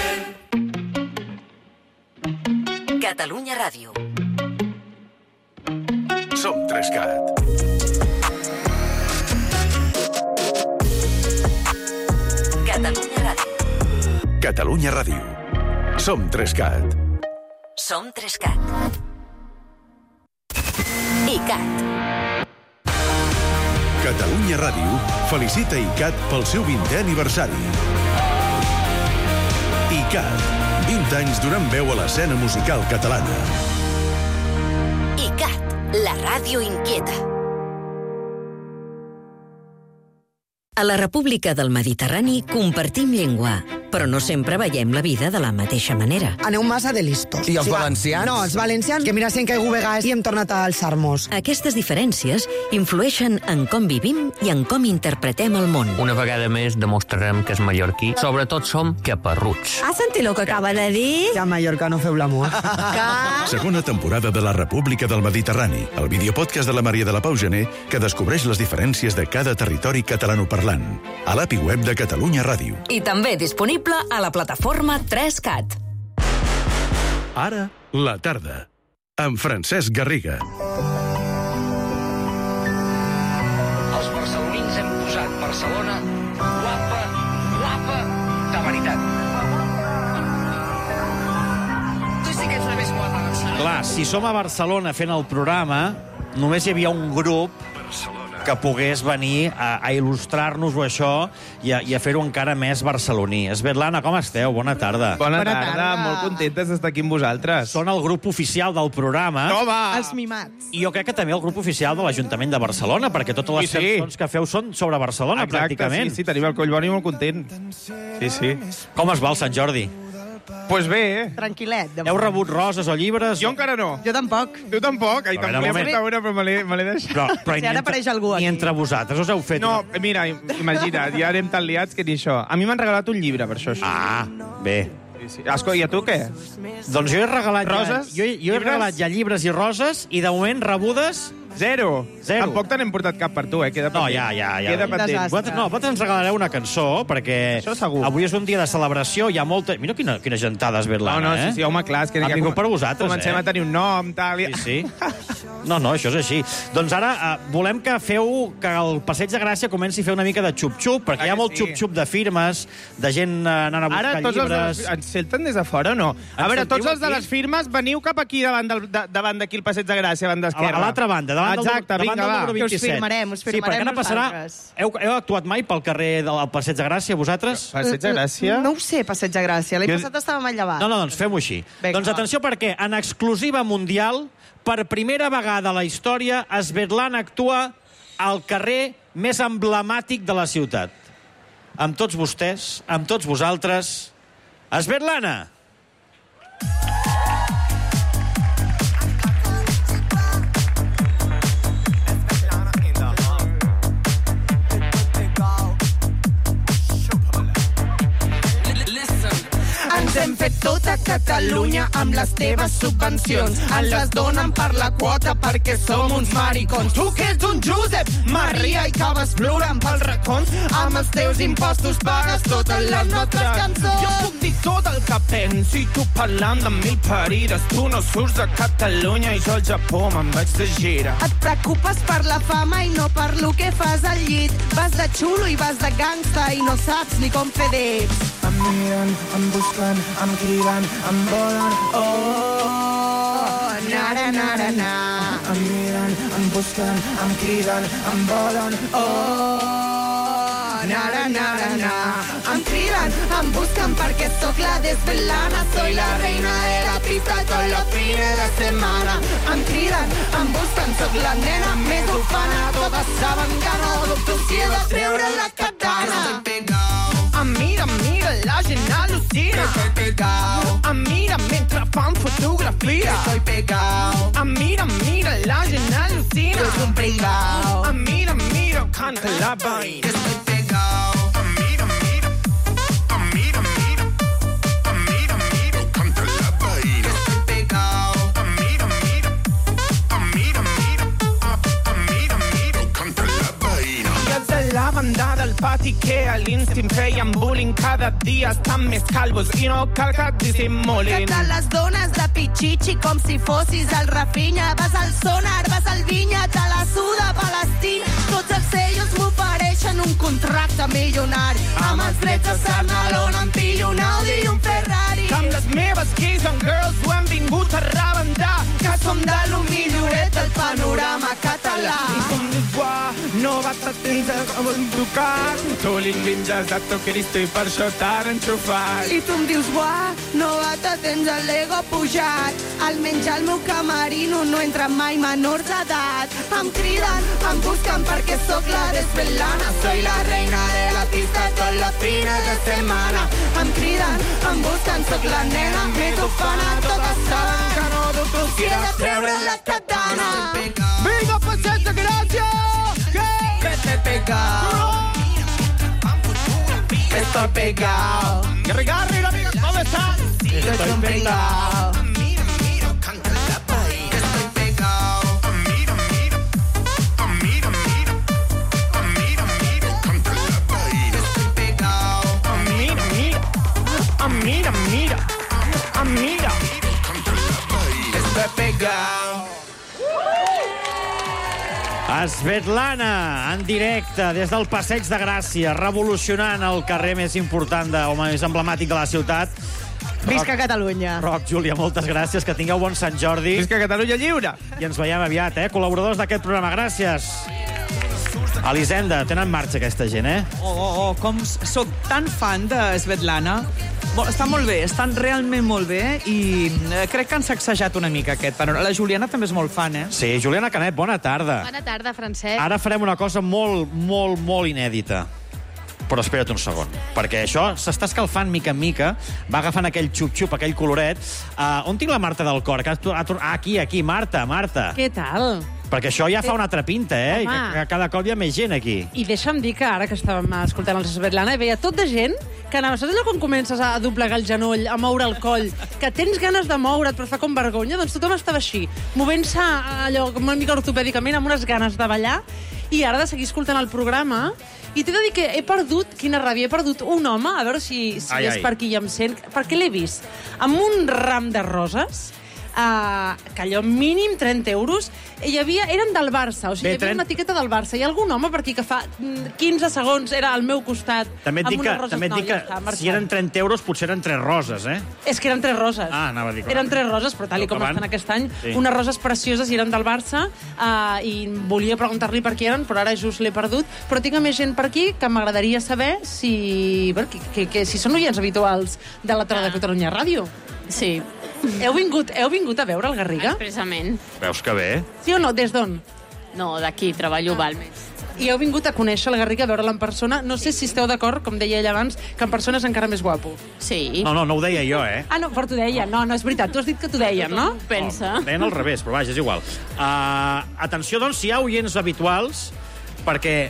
Catalunya Ràdio. Som tres cat. Catalunya Ràdio. Catalunya Ràdio. Som tres cat. Som tres cat. ICAT. Catalunya Ràdio felicita ICAT pel seu vintè aniversari. ICAT, vint anys donant veu a l'escena musical catalana. ICAT, la ràdio inquieta. A la República del Mediterrani compartim llengua, però no sempre veiem la vida de la mateixa manera. Aneu massa de listos. I els valencians? No, els valencians, que mira, si hem caigut vegades i hem tornat a alçar-nos. Aquestes diferències influeixen en com vivim i en com interpretem el món. Una vegada més demostrarem que és mallorquí. Sobretot som caparruts. Has sentit el que acaba de dir? Ja a Mallorca no feu l'amor. Segona temporada de la República del Mediterrani, el videopodcast de la Maria de la Pau Gené, que descobreix les diferències de cada territori catalanoparlant. A l'A P I web de Catalunya Ràdio. I també disponible a la plataforma tres cat. Ara, la tarda. Amb Francesc Garriga. Els barcelonins hem posat Barcelona guapa, guapa, de veritat. Tu sí que ets una més guapa, Barcelona. Clar, si som a Barcelona fent el programa, només hi havia un grup que pogués venir a, a il·lustrar-nos-ho això i a, i a fer-ho encara més barceloní. Svetlana, com esteu? Bona tarda. Bona, Bona tarda. tarda, molt contentes d'estar aquí amb vosaltres. Són el grup oficial del programa. Toma! Els mimats. I jo crec que també el grup oficial de l'Ajuntament de Barcelona, perquè totes les sí, sí. cançons que feu són sobre Barcelona, Exacte, pràcticament. sí, sí, tenim el Collboni molt content. Sí, sí. Com es va el Sant Jordi? Pues bé, eh? Tranquil·let. Heu rebut roses o llibres? Jo encara no. Jo tampoc. Tu tampoc? Ai, A veure, tampoc un moment. una, però me l'he me l'he deixat. Però, però Si ara apareix algú Ni aquí. entre vosaltres us heu fet... No, mira, imagina't, ja anem tan liats que ni això. A mi m'han regalat un llibre, per això. Ah, bé. Sí, sí. Escolta, i a tu què? Doncs jo he regalat Roses? Ja, jo, jo he Llibres? regalat ja llibres i roses i de moment rebudes... Zero. Zero. Tampoc te n'hem portat cap per tu, eh? Queda No, pendent. ja, ja, ja. Queda pendent. Vosaltres, no, vosaltres ens regalareu una cançó, perquè Això segur. avui és un dia de celebració, hi ha molta... Mira quina, quina gentada és Svetlana, No, no, eh? sí, sí, home, clar, és que Ha ja vingut com- per vosaltres, comencem eh? a tenir un nom, tal... I... Sí, sí. No, no, això és així. Doncs ara eh, volem que feu que el Passeig de Gràcia comenci a fer una mica de xup-xup, perquè hi ha molt sí? xup-xup de firmes, de gent eh, anant a buscar Ara tots els de llibres... les... Ens senten des de fora o no? A Ens veure, sentiu tots els de aquí? les firmes, veniu cap aquí davant del- de- davant d'aquí el Passeig de Gràcia, davant A d'esquerra. a l'altra banda, davant Exacte, del, vinga, davant del va. número Que us vint-i-set. firmarem, us Sí, perquè firmarem ara passarà... nosaltres. Heu, heu actuat mai pel carrer del Passeig de Gràcia, vosaltres? Passeig de Gràcia? No ho sé, Passeig de Gràcia. L'any Jo- passat estàvem al llevant. No, no, doncs fem-ho així. Vinga, doncs va. atenció perquè en exclusiva mundial, per primera vegada a la història, Svetlana actua al carrer més emblemàtic de la ciutat. Amb tots vostès, amb tots vosaltres... Svetlana! Ens hem fet tota Catalunya amb les teves subvencions. Ens les donen per la quota perquè som uns maricons. Tu que ets un Josep, Maria i acabes plorant pels racons. Amb els teus impostos pagues totes les nostres cançons. Jo puc dir tot el que penso i tu parlant de mil parides. Tu no surts de Catalunya i jo al Japó me'n vaig de gira. Et preocupes per la fama i no per lo que fas al llit. Vas de xulo i vas de gangsta i no saps ni com fer dits. Em miren, em busquen, em criden, em volen, oh, nara, nara, na. Em miren, em busquen, em criden, em volen, oh, nara, nara, na. Em criden, em busquen perquè sóc la desvelana. Soy la reina de la pista con los fines de semana. Em criden, em busquen, sóc la nena més ufana. Totes saben que no dubto si he de treure la katana. Em mira, mira, la gent al·lucina. Estoy pegao. Em mira mentre fan fotografia. Estoy pegao. Em mira, mira, la gent al·lucina. És un pringao. Em mira, mira, canta la veïna. Estoy pegao. Em mira, mira. Em mira, mira. Em mira, mira, canta la veïna. Estoy pegao. Em mira, mira. Em mira, mira. Em mira, mira, canta la veïna. I els de la banda del pati que a l'Insti em feien bullying cada dia estan més calvos i no cal que et dissimulin. Que te les dones de pitxitxi com si fossis el Rafinha. Vas al Sonar, vas al Vinya, te la suda Palestina. Tots els sellos m'ofereixen un contracte milionari. Amb els drets a Sarnalona em pillo un Audi i un Ferrari. Que amb les meves Gays and Girls ho hem vingut a rebentar. Que som de lo milloret del panorama català. I com dius, uah, no va t'atents a tocar. Tu l'invinges a tu Cristo i per això t'han enxufat. I tu em dius, uah, no va t'atents a l'ego pujat. Almenys al meu camerino no entra mai menors d'edat. Em criden, em busquen perquè sóc la desvelana. Soy la reina de la pista tots los fines de setmana. Em criden, em busquen, sóc la nena més ufana. Totes saben que no dubto si he de treure la katana. Vinga, passeig, gràcies! Vete pegao. Estoy pegao. Garri, Garri, amigas, ¿cómo están? Estoy pegao. Mira, mira, canta la veïna. Estoy pegao. Mira, mira. Mira, mira. Mira, mira, canta la veïna. Estoy pegao. Mira, mira. Mira, mira. Mira, canta la veïna. Estoy pegao. Svetlana, en directe, des del Passeig de Gràcia, revolucionant el carrer més important, de, o més emblemàtic de la ciutat. Visca Catalunya. Roc, Júlia, moltes gràcies, que tingueu bon Sant Jordi. Visca Catalunya lliure. I ens veiem aviat, eh? Col·laboradors d'aquest programa, gràcies. Elisenda, tenen marxa aquesta gent, eh? Oh, oh, oh, com soc tan fan de Svetlana. Està molt bé, estan realment molt bé i crec que han sacsejat una mica aquest panorama. La Juliana també és molt fan, eh? Sí, Juliana Canet, bona tarda. Bona tarda, Francesc. Ara farem una cosa molt, molt, molt inèdita. Però espera't un segon, perquè això s'està escalfant mica en mica, va agafant aquell xup-xup, aquell coloret. Uh, on tinc la Marta del Cor? Que ha, ah, aquí, aquí, Marta, Marta. Què tal? Perquè això ja fa una altra pinta, eh? Home. Que, que cada cop hi ha més gent aquí. I deixa'm dir que ara que estàvem escoltant els Svetlana, hi veia tot de gent que anava, saps allò quan comences a doblegar el genoll, a moure el coll, que tens ganes de moure't però fa com vergonya? Doncs tothom estava així, movent-se allò una mica ortopèdicament, amb unes ganes de ballar, i ara de seguir escoltant el programa. I t'he de dir que he perdut, quina ràbia, he perdut un home, a veure si, si ai, és ai. per aquí i em sent, perquè l'he vist amb un ram de roses, Uh, que allò mínim trenta euros, hi havia, eren del Barça, o sigui, Bé, hi havia trenta una etiqueta del Barça. Hi ha algun home per aquí que fa quinze segons era al meu costat També et dic amb que, unes roses. també et No, dic ja que està, marxat. si eren trenta euros, potser eren tres roses, eh? És que eren tres roses. Ah, anava a dir... Eren tres roses, però tal i Però com que van- estan aquest any, Sí. unes roses precioses i eren del Barça, uh, i volia preguntar-li per qui eren, però ara just l'he perdut. Però tinc a més gent per aquí que m'agradaria saber si, bueno, que, que, que, si són oients habituals de la Tarda de Catalunya Ràdio. Sí. Heu vingut, heu vingut a veure el Garriga? Expressament. Veus que bé? Sí o no? Des d'on? No, d'aquí, treballo a Balmes. I heu vingut a conèixer el Garriga, a veure'l en persona. No sé si esteu d'acord, com deia ell abans, que en persona és encara més guapo. Sí. No, no, no ho deia jo, eh? Ah, no, però t'ho deia. No, no, és veritat. Tu has dit que t'ho deien, no? Pensa. No, deien al revés, però vaja, és igual. Uh, atenció, doncs, si hi ha oients habituals, perquè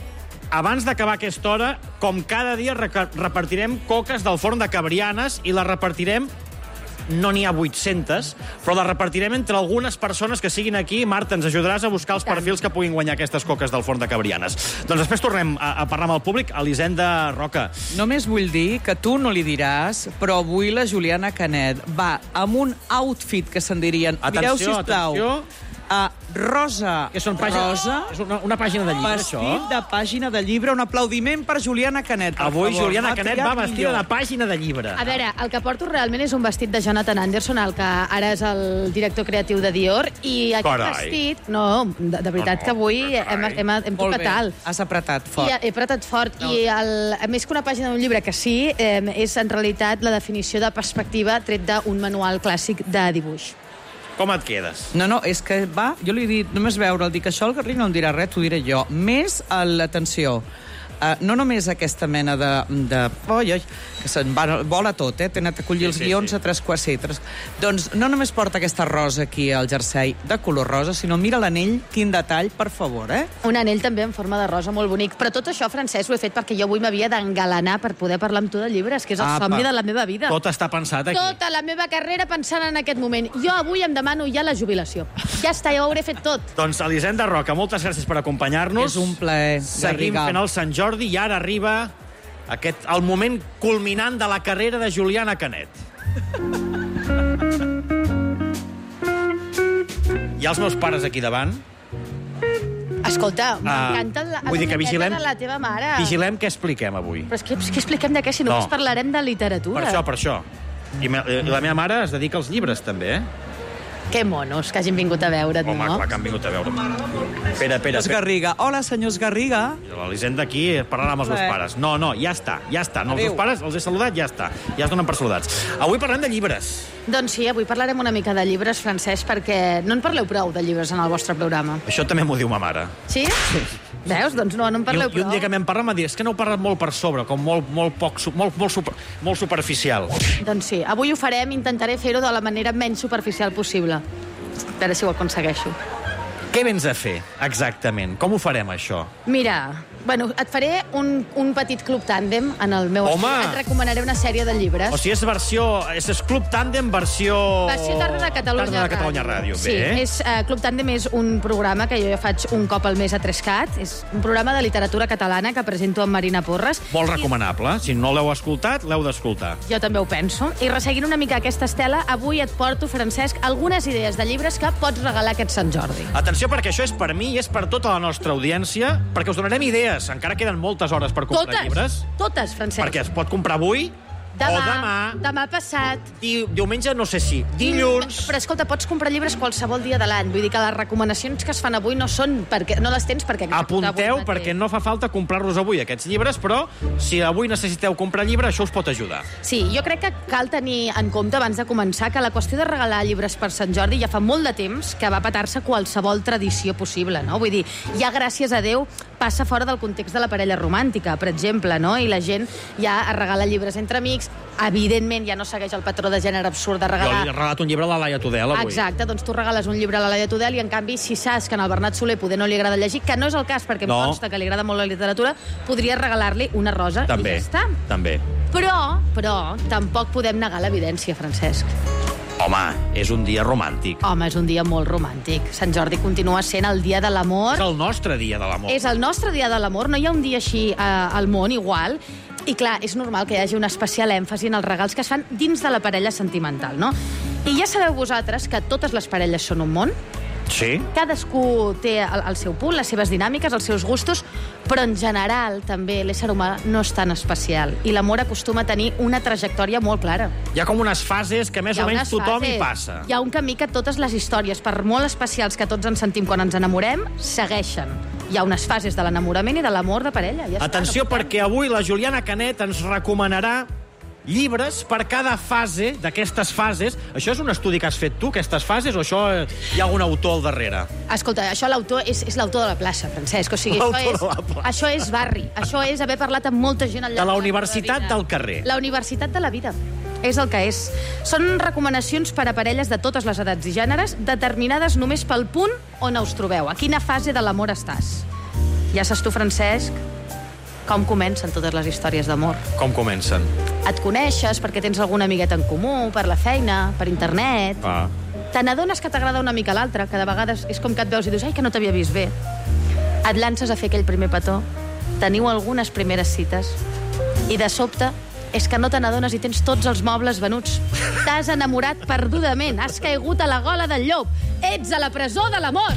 abans d'acabar aquesta hora, com cada dia, repartirem coques del forn de Cabrianes i les repartirem, no n'hi ha vuit-centes, però les repartirem entre algunes persones que siguin aquí. Marta, ens ajudaràs a buscar els perfils que puguin guanyar aquestes coques del forn de Cabrianes. Doncs després tornem a, a parlar amb el públic. Elisenda Roca. Només vull dir que tu no li diràs, però avui la Juliana Canet va amb un outfit que se'n dirien... Atenció, Mireu, sisplau, atenció. A rosa, que són pàgina, rosa, és una, una pàgina de llibre, vestit això? Vestit de pàgina de llibre. Un aplaudiment per Juliana Canet. Per Avui favor. Juliana No Canet va vestida millor. de pàgina de llibre. A veure, el que porto realment és un vestit de Jonathan Anderson, el que ara és el director creatiu de Dior, i aquest Carai. vestit... No, de, de veritat No, no, que avui hem, hem, hem Molt tocat bé. alt. Has apretat fort. I he apretat fort. No. I el, a més que una pàgina d'un llibre que sí, eh, és en realitat la definició de perspectiva tret d'un manual clàssic de dibuix. Com et quedes? No, no, és que va, jo li he dit, només veure'l, dic això el Garriga no em dirà res, t'ho diré jo. Més a l'atenció. Uh, no només aquesta mena de... de oi, oi, que se'n va, vola tot, eh? T'he anat a collir sí, els sí, guions sí. a tres quarts. Sí, tres... Doncs no només porta aquesta rosa aquí al jersei de color rosa, sinó mira l'anell, quin detall, per favor, eh? Un anell també en forma de rosa molt bonic. Però tot això, Francesc, ho he fet perquè jo avui m'havia d'engalanar per poder parlar amb tu de llibres, que és el Apa. somni de la meva vida. Tot està pensat aquí. Tota la meva carrera pensant en aquest moment. Jo avui em demano ja la jubilació. Ja està, ja ho hauré fet tot. Doncs Elisenda Roca, moltes gràcies per acompanyar-nos. És un plaer, Seguim Garriga. fent el Sant Jordi i ara arriba aquest, el moment culminant de la carrera de Juliana Canet. Hi ha els meus pares aquí davant. Escolta, Ah, m'encanta la, vull dir que vigilem- de la teva mare. Vigilem què expliquem avui. Però és que, és que expliquem de què, si només No. parlarem de literatura. Per això, per això. I, me, I la meva mare es dedica als llibres, també, eh? Que monos que hagin vingut a veure't, Home, no? clar que han vingut a veure. Espera, espera, Senyors Garriga. Hola, senyors Garriga. L'Elisenda aquí parlarà amb els meus Res. pares. No, no, ja està, ja està. No, els Adéu. meus pares els he saludat, ja està. Ja es donen per saludats. Avui parlem de llibres. Doncs sí, avui parlarem una mica de llibres, Francesc, perquè no en parleu prou de llibres en el vostre programa. Això també m'ho diu ma mare. Sí? Veus? Doncs no, no en I, parleu I un prou. dia que m'hem parlat m'ha dit, és que n'heu parlat molt per sobre, com molt, molt poc, su- molt, molt, super, molt superficial. Doncs sí, avui ho farem, intentaré fer-ho de la manera menys superficial possible. A veure si ho aconsegueixo. Què vens a fer, exactament? Com ho farem, això? Mira, bueno, et faré un, un petit club tàndem en el meu... Home! Et recomanaré una sèrie de llibres. O sigui, és versió... És, és Club Tàndem versió... Versió Tarda de Catalunya, Tarda de Catalunya Ràdio. Sí, Bé. és, uh, Club Tàndem és un programa que jo ja faig un cop al mes a Trescat. És un programa de literatura catalana que presento amb Marina Porres. Molt recomanable. Si no l'heu escoltat, l'heu d'escoltar. Jo també ho penso. I resseguint una mica aquesta estela, avui et porto, Francesc, algunes idees de llibres que pots regalar aquest Sant Jordi. Atenció, perquè això és per mi i és per tota la nostra audiència, perquè us donarem idees. Encara queden moltes hores per comprar Totes, llibres. totes, Francesc. Perquè es pot comprar avui Demà, o demà. demà passat. Di, diumenge no sé si. Dilluns. Però escolta, pots comprar llibres qualsevol dia de l'any. Vull dir que les recomanacions que es fan avui no són perquè no les tens perquè... Apunteu, perquè no fa falta comprar-los avui, aquests llibres, però si avui necessiteu comprar llibre, això us pot ajudar. Sí, jo crec que cal tenir en compte, abans de començar, que la qüestió de regalar llibres per Sant Jordi ja fa molt de temps que va petar-se qualsevol tradició possible, no? Vull dir, ja gràcies a Déu passa fora del context de la parella romàntica, per exemple, no? I la gent ja es regala llibres entre amics, evidentment ja no segueix el patró de gènere absurd de Jo regalar... li he regalat un llibre a la Laia Tudel avui. Exacte, doncs tu regales un llibre a la Laia Tudel i, en canvi, si saps que en el Bernat Soler poder no li agrada llegir, que no és el cas perquè em No. consta que li agrada molt la literatura, podries regalar-li una rosa També, i ja està. també. Però, però, tampoc podem negar l'evidència, Francesc. Home, és un dia romàntic. Home, és un dia molt romàntic. Sant Jordi continua sent el dia de l'amor. És el nostre dia de l'amor. És el nostre dia de l'amor. No hi ha un dia així eh, al món igual. I clar, és normal que hi hagi un especial èmfasi en els regals que es fan dins de la parella sentimental, no? I ja sabeu vosaltres que totes les parelles són un món. Sí? Cadascú té el, el seu punt, les seves dinàmiques, els seus gustos, però en general també l'ésser humà no és tan especial. I l'amor acostuma a tenir una trajectòria molt clara. Hi ha com unes fases que més Hi ha o menys unes tothom hi fases. passa. Hi ha un camí que totes les històries, per molt especials que tots ens sentim quan ens enamorem, segueixen. Hi ha unes fases de l'enamorament i de l'amor de parella. Ja està, Atenció, no perquè avui la Juliana Canet ens recomanarà llibres per cada fase d'aquestes fases. Això és un estudi que has fet tu, aquestes fases, o això eh, hi ha algun autor al darrere? Escolta, això l'autor és, és l'autor de la plaça, Francesc. O sigui, això L'autor és, de la plaça. això és barri. Això és haver parlat amb molta gent al llarg De la meva universitat vida. del carrer. La universitat de la vida. És el que és. Són recomanacions per a parelles de totes les edats i gèneres, determinades només pel punt on us trobeu. A quina fase de l'amor estàs? Ja saps tu, Francesc, Com comencen totes les històries d'amor? Com comencen? Et coneixes perquè tens alguna amigueta en comú, per la feina, per internet... Ah. Te n'adones que t'agrada una mica l'altra, que de vegades és com que et veus i dius ai, que no t'havia vist bé. Et lances a fer aquell primer petó, teniu algunes primeres cites, i de sobte és que no te n'adones i tens tots els mobles venuts. T'has enamorat perdudament, has caigut a la gola del llop. Ets a la presó de l'amor.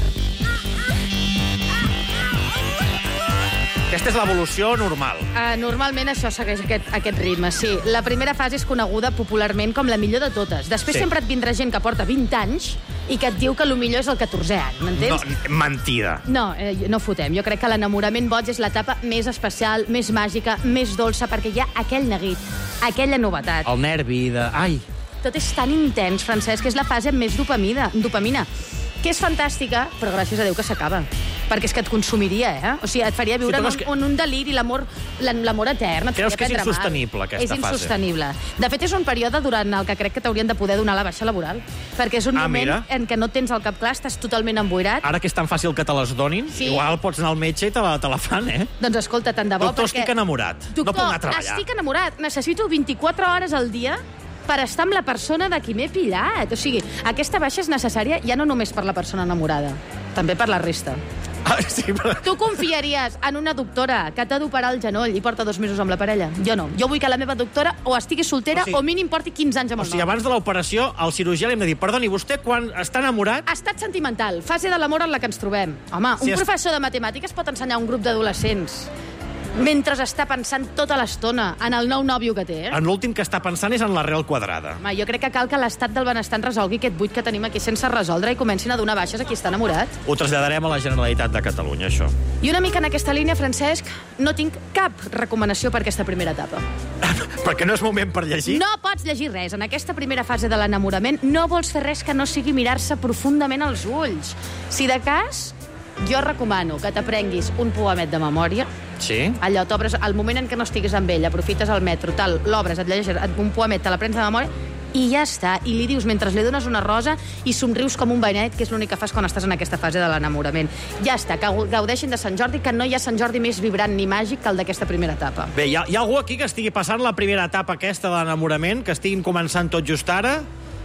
Aquesta és l'evolució normal. Uh, normalment això segueix aquest, aquest ritme, sí. La primera fase és coneguda popularment com la millor de totes. Després Sí. sempre et vindrà gent que porta vint anys i que et diu que el millor és el catorzè any, m'entens? No, mentida. No, eh, no fotem. Jo crec que l'enamorament boig és l'etapa més especial, més màgica, més dolça, perquè hi ha aquell neguit, aquella novetat. El nervi de... Ai, Tot és tan intens, Francesc, que és la fase amb més dopamina, dopamina, que és fantàstica, però gràcies a Déu que s'acaba. Perquè és que et consumiria, eh? O sigui, et faria viure Sí, en tu un, creus que- en un deliri, l'amor l'amor etern. et Creus faria que és prendre mal. insostenible, aquesta És fase? insostenible. De fet, és un període durant el que crec que t'haurien de poder donar la baixa laboral. Perquè és un Ah, moment mira. en què no tens el cap clar, estàs totalment emboirat. ara que és tan fàcil que te les donin, Sí. igual pots anar al metge i te la, te la fan, eh? Doncs escolta, tant de bo, Doctor, perquè... estic enamorat. Doctor, no puc anar a treballar. estic enamorat. Necessito vint-i-quatre hores al dia per estar amb la persona de qui m'he pillat. O sigui, aquesta baixa és necessària ja no només per la persona enamorada, també per la resta. Ah, sí, però... Tu confiaries en una doctora que t'ha d'operar el genoll i porta dos mesos amb la parella? Jo no. Jo vull que la meva doctora o estigui soltera O o, sigui- o mínim porti quinze anys amb O el sigui, noi. abans de l'operació, al cirurgià li hem de dir, perdoni, vostè quan està enamorat... Estat sentimental, fase de l'amor en la que ens trobem. Home, Si un es- professor de matemàtiques pot ensenyar a un grup d'adolescents mentre està pensant tota l'estona en el nou nòvio que té, eh? En l'últim que està pensant és en l'arrel quadrada. Home, jo crec que cal que l'estat del benestar ens resolgui aquest buit que tenim aquí sense resoldre i comencin a donar baixes a qui està enamorat. Ho traslladarem a la Generalitat de Catalunya, això. I una mica en aquesta línia, Francesc, no tinc cap recomanació per aquesta primera etapa. Perquè no és moment per llegir. No pots llegir res. En aquesta primera fase de l'enamorament no vols fer res que no sigui mirar-se profundament als ulls. Si de cas, jo recomano que t'aprenguis un poemet de memòria. Sí? Allò, t'obres, al moment en què no estiguis amb ell, aprofites el metro, tal, l'obres, et llegeixes un poemet, te l'aprens de memòria, i ja està. I li dius, mentre li dones una rosa, i somrius com un benet, que és l'únic que fas quan estàs en aquesta fase de l'enamorament. Ja està, que gaudeixin de Sant Jordi, que no hi ha Sant Jordi més vibrant ni màgic que el d'aquesta primera etapa. Bé, hi ha, hi ha algú aquí que estigui passant la primera etapa aquesta de l'enamorament, que estiguin començant tot just ara?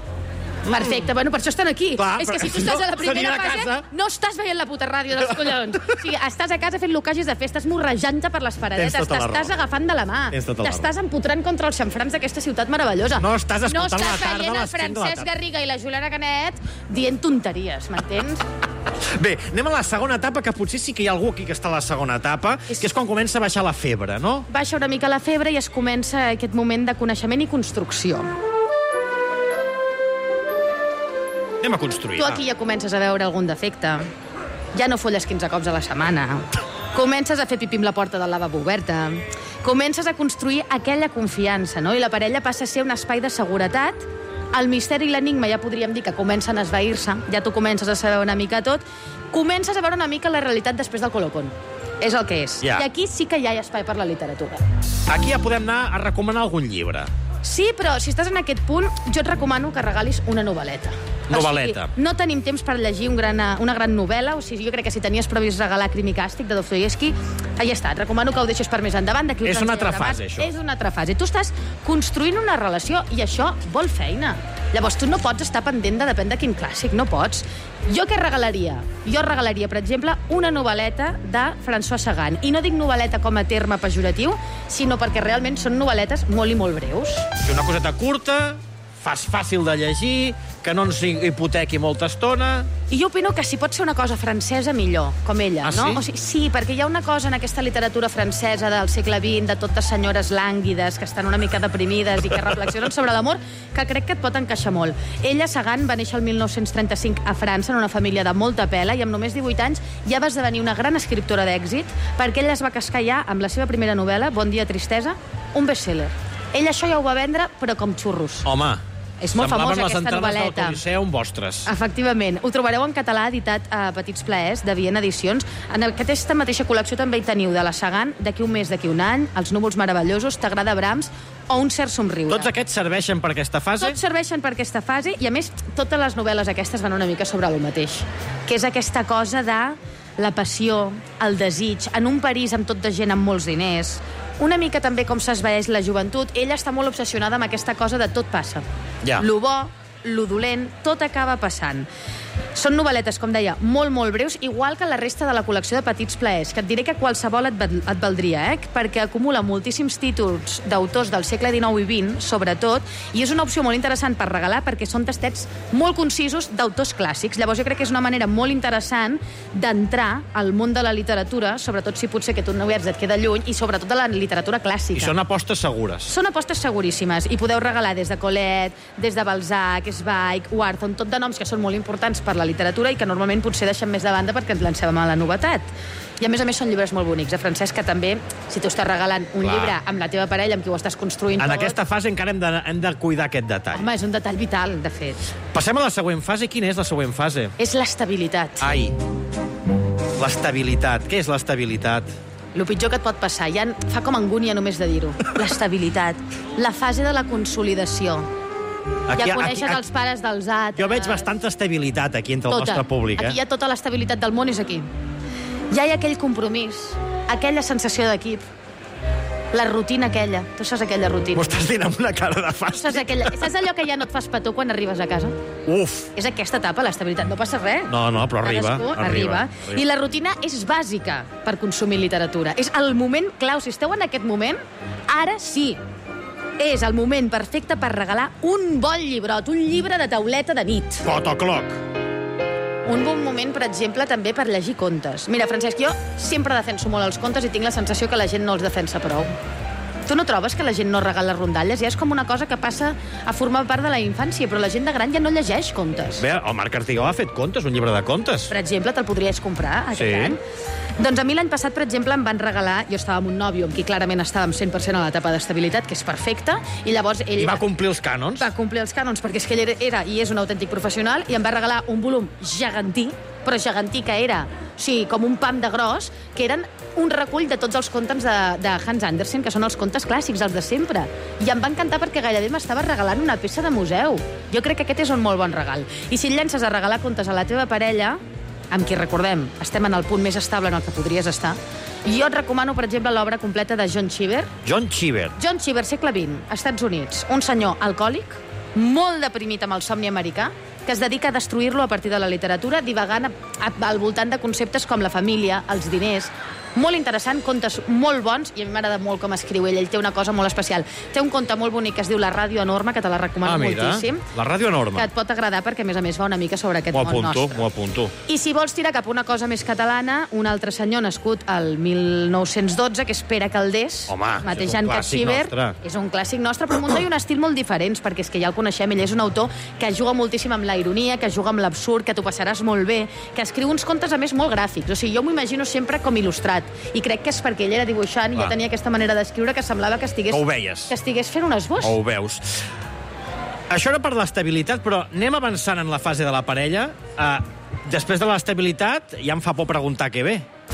Perfecte, bueno, per això estan aquí. Clar, és que però si tu si estàs no, a la primera seria a fase, casa. no estàs veient la puta ràdio dels collons. O sigui, estàs a casa fent el que hagis de fer, estàs morrejant-te per les paradetes, Tens tota la t'estàs raó. agafant de la mà, Tens tota la t'estàs empotrant contra els xamfrans d'aquesta ciutat meravellosa. No estàs escoltant no estàs la tarda a veient el les cinc de la Francesc tarda. Garriga i la Juliana Canet dient tonteries, m'entens? Bé, anem a la segona etapa, que potser sí que hi ha algú aquí que està a la segona etapa, que és quan comença a baixar la febre, no? Baixa una mica la febre i es comença aquest moment de coneixement i construcció. Anem a construir. Tu aquí ja comences a veure algun defecte. Ja no folles quinze cops a la setmana. Comences a fer pipí amb la porta del lavabo oberta. Comences a construir aquella confiança, no? I la parella passa a ser un espai de seguretat. El misteri i l'enigma ja podríem dir que comencen a esvair-se. Ja tu comences a saber una mica tot. Comences a veure una mica la realitat després del colocón. És el que és. Ja. I aquí sí que ja hi ha espai per la literatura. Aquí ja podem anar a recomanar algun llibre. Sí, però si estàs en aquest punt, jo et recomano que regalis una novel·leta. Novel·leta. O sigui, no tenim temps per llegir un gran, una gran novel·la, o sigui, jo crec que si tenies previst regalar Crim i Càstig de Dostoyevsky, ja està, et recomano que ho deixis per més endavant. d'aquí uns És anys una hi haurà altra fase, más. això. És una altra fase. Tu estàs construint una relació i això vol feina. Llavors, tu no pots estar pendent de depèn de quin clàssic, no pots. Jo què regalaria? Jo regalaria, per exemple, una novel·leta de François Sagan. I no dic novel·leta com a terme pejoratiu, sinó perquè realment són novel·letes molt i molt breus. I una coseta curta, fas fàcil de llegir, que no ens hipotequi molta estona... I jo opino que si pot ser una cosa francesa, millor, com ella, Ah, no? sí? O sigui, sí, perquè hi ha una cosa en aquesta literatura francesa del segle vint, de totes senyores lànguides, que estan una mica deprimides i que reflexionen sobre l'amor, que crec que et pot encaixar molt. Ella, Sagan, va néixer el mil nou-cents trenta-cinc a França, en una família de molta pela, i amb només divuit anys ja va esdevenir una gran escriptora d'èxit, perquè ella es va cascar ja amb la seva primera novel·la, Bon dia, tristesa, un bestseller. Ella això ja ho va vendre, però com xurros. Home, És molt semblaven famosa, les aquesta entrades novel·leta. del Coliseum vostres. Efectivament. Ho trobareu en català, editat a Petits Plaers, de Viena Edicions. En aquesta mateixa col·lecció també hi teniu de la Sagan, d'aquí un mes, d'aquí un any, Els núvols meravellosos, T'agrada Brahms o Un cert somriure. Tots aquests serveixen per aquesta fase? Tots serveixen per aquesta fase i, a més, totes les novel·les aquestes van una mica sobre el mateix, que és aquesta cosa de la passió, el desig, en un París amb tot de gent amb molts diners, una mica també com s'esvaeix la joventut, ella està molt obsessionada amb aquesta cosa de tot passa. Ja. Lo bo, lo dolent, tot acaba passant. Són novel·letes, com deia, molt, molt breus, igual que la resta de la col·lecció de Petits plaers, que et diré que qualsevol et, et valdria, eh? Perquè acumula moltíssims títols d'autors del segle dinou i vint, sobretot, i és una opció molt interessant per regalar perquè són tastets molt concisos d'autors clàssics. Llavors jo crec que és una manera molt interessant d'entrar al món de la literatura, sobretot si potser aquest univers et queda lluny, i sobretot de la literatura clàssica. I són apostes segures. Són apostes seguríssimes, i podeu regalar des de Colette, des de Balzac, Zweig, Warton, tot de noms que són molt importants per la literatura i que normalment potser deixem més de banda perquè ens lancem a la novetat. I a més a més són llibres molt bonics, eh, Francesc, que també, si tu estàs regalant un Clar. llibre amb la teva parella, amb qui ho estàs construint En tot... aquesta fase encara hem de, hem de cuidar aquest detall. Home, és un detall vital, de fet. Passem a la següent fase. Quina és la següent fase? És l'estabilitat. Ai, l'estabilitat. Què és l'estabilitat? El pitjor que et pot passar, ja fa com angúnia només de dir-ho. L'estabilitat. La fase de la consolidació. Aquí, ja coneixes aquí, els pares dels altres. Jo veig bastanta estabilitat aquí entre Tota. el nostre públic. Eh? Aquí hi ha tota l'estabilitat del món, és aquí. Ja hi ha aquell compromís, aquella sensació d'equip, la rutina aquella. Tu saps aquella rutina. M'ho estàs dient amb una cara de Tu fàstic. saps, aquella... saps allò que ja no et fas petó quan arribes a casa? Uf! És aquesta etapa, l'estabilitat. No passa res. No, no, però arriba. Cadascú arriba, arriba. I la rutina és bàsica per consumir literatura. És el moment clau. Si esteu en aquest moment, ara sí. És el moment perfecte per regalar un bon llibrot, un llibre de tauleta de nit. Fotocloc. Un bon moment, per exemple, també per llegir contes. Mira, Francesc, jo sempre defenso molt els contes i tinc la sensació que la gent no els defensa prou. Tu no trobes que la gent no regala rondalles? Ja és com una cosa que passa a formar part de la infància, però la gent de gran ja no llegeix contes. Bé, el Marc Artigó ha fet contes, un llibre de contes. Per exemple, te'l podries comprar aquest Sí. any? Doncs a mi l'any passat, per exemple, em van regalar... Jo estava amb un nòvio amb qui clarament estàvem cent per cent a l'etapa d'estabilitat, que és perfecta, i llavors ell... I va complir els cànons? Va complir els cànons, perquè és que ell era, era i és un autèntic professional, i em va regalar un volum gegantí, però gegantí que era, sí, com un pam de gros, que eren un recull de tots els contes de, de Hans Andersen, que són els contes clàssics, els de sempre. I em va encantar perquè gairebé m'estava regalant una peça de museu. Jo crec que aquest és un molt bon regal. I si et llences a regalar contes a la teva parella, amb qui, recordem, estem en el punt més estable en el que podries estar, jo et recomano, per exemple, l'obra completa de John Cheever. John Cheever. John Cheever, segle vint, Estats Units. Un senyor alcohòlic, molt deprimit amb el somni americà, que es dedica a destruir-lo a partir de la literatura, divagant a, a, al voltant de conceptes com la família, els diners... Molt interessant, contes molt bons, i a mi m'agrada molt com escriu ell, ell té una cosa molt especial. Té un conte molt bonic que es diu La ràdio enorme, que te la recomano Ah, mira, moltíssim. La ràdio enorme. Que et pot agradar perquè, a més a més, va una mica sobre aquest M'ho món apunto, nostre. m'ho apunto. I si vols tirar cap a una cosa més catalana, un altre senyor nascut al mil nou-cents dotze, que és Pere Calders, Home, mateix és un any que clàssic Cheever, nostre. és un clàssic nostre, però amb un to i un estil molt diferents, perquè és que ja el coneixem, ell és un autor que juga moltíssim amb la ironia, que juga amb l'absurd, que t'ho passaràs molt bé, que escriu uns contes, a més, molt gràfics. O sigui, jo m'ho imagino sempre com il·lustrat, i crec que és perquè ell era dibuixant i Clar. ja tenia aquesta manera d'escriure que semblava que estigués, Que ho veies. que estigués fent un esbós. O ho veus. Això era per l'estabilitat, però anem avançant en la fase de la parella. Uh, després de l'estabilitat, ja em fa por preguntar què ve.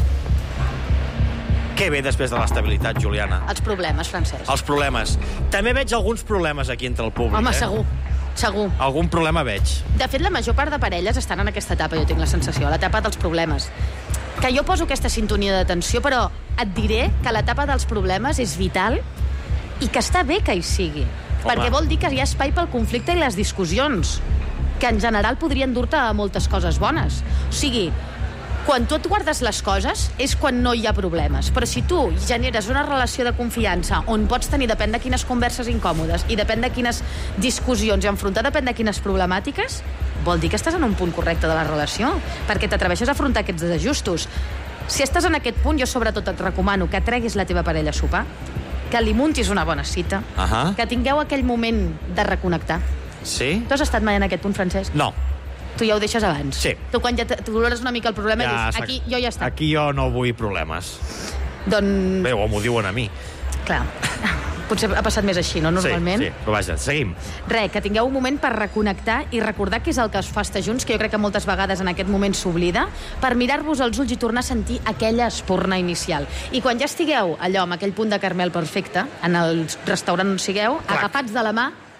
Què ve després de l'estabilitat, Juliana? Els problemes, Francesc. Els problemes. També veig alguns problemes aquí entre el públic. Home, eh? segur. Segur. Algun problema veig. De fet, la major part de parelles estan en aquesta etapa, jo tinc la sensació, l'etapa dels problemes. Que jo poso aquesta sintonia d'atenció, però et diré que l'etapa dels problemes és vital i que està bé que hi sigui. Home. Perquè vol dir que hi ha espai pel conflicte i les discussions, que en general podrien dur-te a moltes coses bones. O sigui, quan tu et guardes les coses és quan no hi ha problemes. Però si tu generes una relació de confiança on pots tenir, depèn de quines converses incòmodes i depèn de quines discussions i enfrontar depèn de quines problemàtiques, vol dir que estàs en un punt correcte de la relació, perquè t'atreveixes a afrontar aquests desajustos. Si estàs en aquest punt, jo sobretot et recomano que treguis la teva parella a sopar, que li muntis una bona cita, Ahà. que tingueu aquell moment de reconnectar. Sí? Tu has estat mai en aquest punt, Francesc? No. Tu ja ho deixes abans. Sí. Tu quan ja t'olores una mica el problema Ja dius, s'ha- aquí jo ja està. Aquí jo no vull problemes. Doncs, Bé, o m'ho diuen a mi. clar, potser ha passat més així, no, normalment? Sí, sí, però vaja, seguim. Res, que tingueu un moment per reconnectar i recordar què és el que us fa estar junts, que jo crec que moltes vegades en aquest moment s'oblida, per mirar-vos als ulls i tornar a sentir aquella espurna inicial. I quan ja estigueu allò, amb aquell punt de carmel perfecte, en el restaurant on sigueu, Clar. agafats de la mà,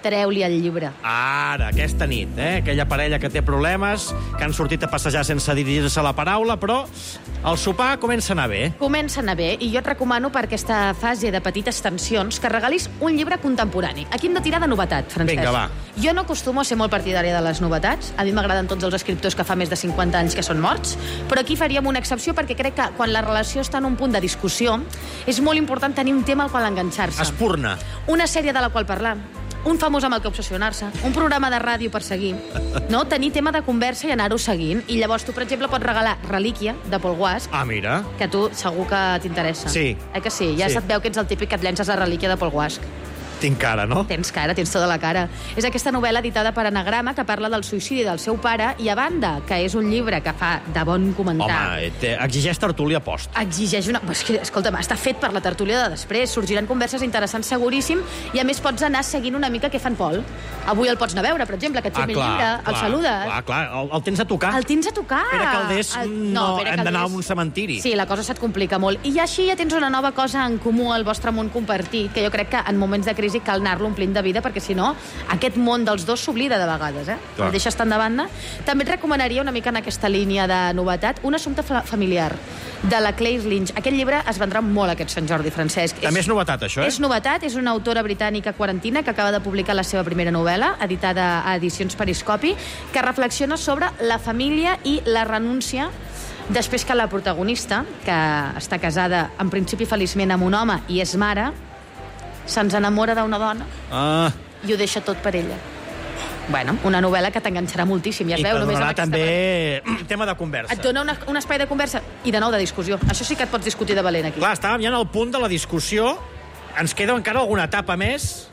treu-li el llibre. Ara, aquesta nit, eh? Aquella parella que té problemes, que han sortit a passejar sense dirigir-se la paraula, però el sopar comença a anar bé. Comença a anar bé, i jo et recomano per aquesta fase de petites tensions que regalis un llibre contemporani. Aquí hem de tirar de novetat, Francesc. Vinga, va. Jo no acostumo a ser molt partidària de les novetats. A mi m'agraden tots els escriptors que fa més de cinquanta anys que són morts, però aquí faríem una excepció perquè crec que quan la relació està en un punt de discussió és molt important tenir un tema al qual enganxar-se. Espurna. Una sèrie de la qual parlar, un famós amb el que obsessionar-se, un programa de ràdio per seguir, no? Tenir tema de conversa i anar-ho seguint. I llavors tu, per exemple, pots regalar Relíquia, de Paul Guasc, Ah, mira. que a tu segur que t'interessa. Sí. Eh que sí? Ja Sí. se't veu que ets el típic que et llences la Relíquia de Paul Guasc. Tinc cara, no? Tens cara, tens tota la cara. És aquesta novel·la editada per Anagrama que parla del suïcidi del seu pare i, a banda, que és un llibre que fa de bon comentar. Home, te, exigeix tertúlia post. Exigeix una... És que, escolta'm, està fet per la tertúlia de després. Sorgiran converses interessants seguríssim i, a més, pots anar seguint una mica què fan Pol. Avui el pots anar a veure, per exemple, que et Ah, firmi clar, el llibre, el clar, saludes. Clar, clar, el, el tens a tocar. El tens a tocar. Pere Calders, El- no, Pere hem Calders. d'anar a un cementiri. Sí, la cosa se't complica molt. I així ja tens una nova cosa en comú al vostre món compartit, que jo crec que en moments de crisi cal anar-lo omplint de vida, perquè si no, aquest món dels dos s'oblida de vegades, eh? Clar. El deixes tant de banda. També et recomanaria una mica en aquesta línia de novetat un assumpte fa- familiar de la Claire Lynch. Aquest llibre es vendrà molt aquest Sant Jordi, Francesc. També és novetat, això, eh? És novetat, és una autora britànica quarantina que acaba de publicar la seva primera novel·la, editada a Edicions Periscopi, que reflexiona sobre la família i la renúncia després que la protagonista, que està casada en principi feliçment amb un home i és mare, se'ns enamora d'una dona Ah, i ho deixa tot per ella. Bueno, una novel·la que t'enganxarà moltíssim, ja es i veu, que només amb donarà aquesta també tema de conversa. et dona una, un espai de conversa i de nou de discussió. Això sí que et pots discutir de valent aquí. Clar, estàvem ja en el punt de la discussió. Ens queda encara alguna etapa més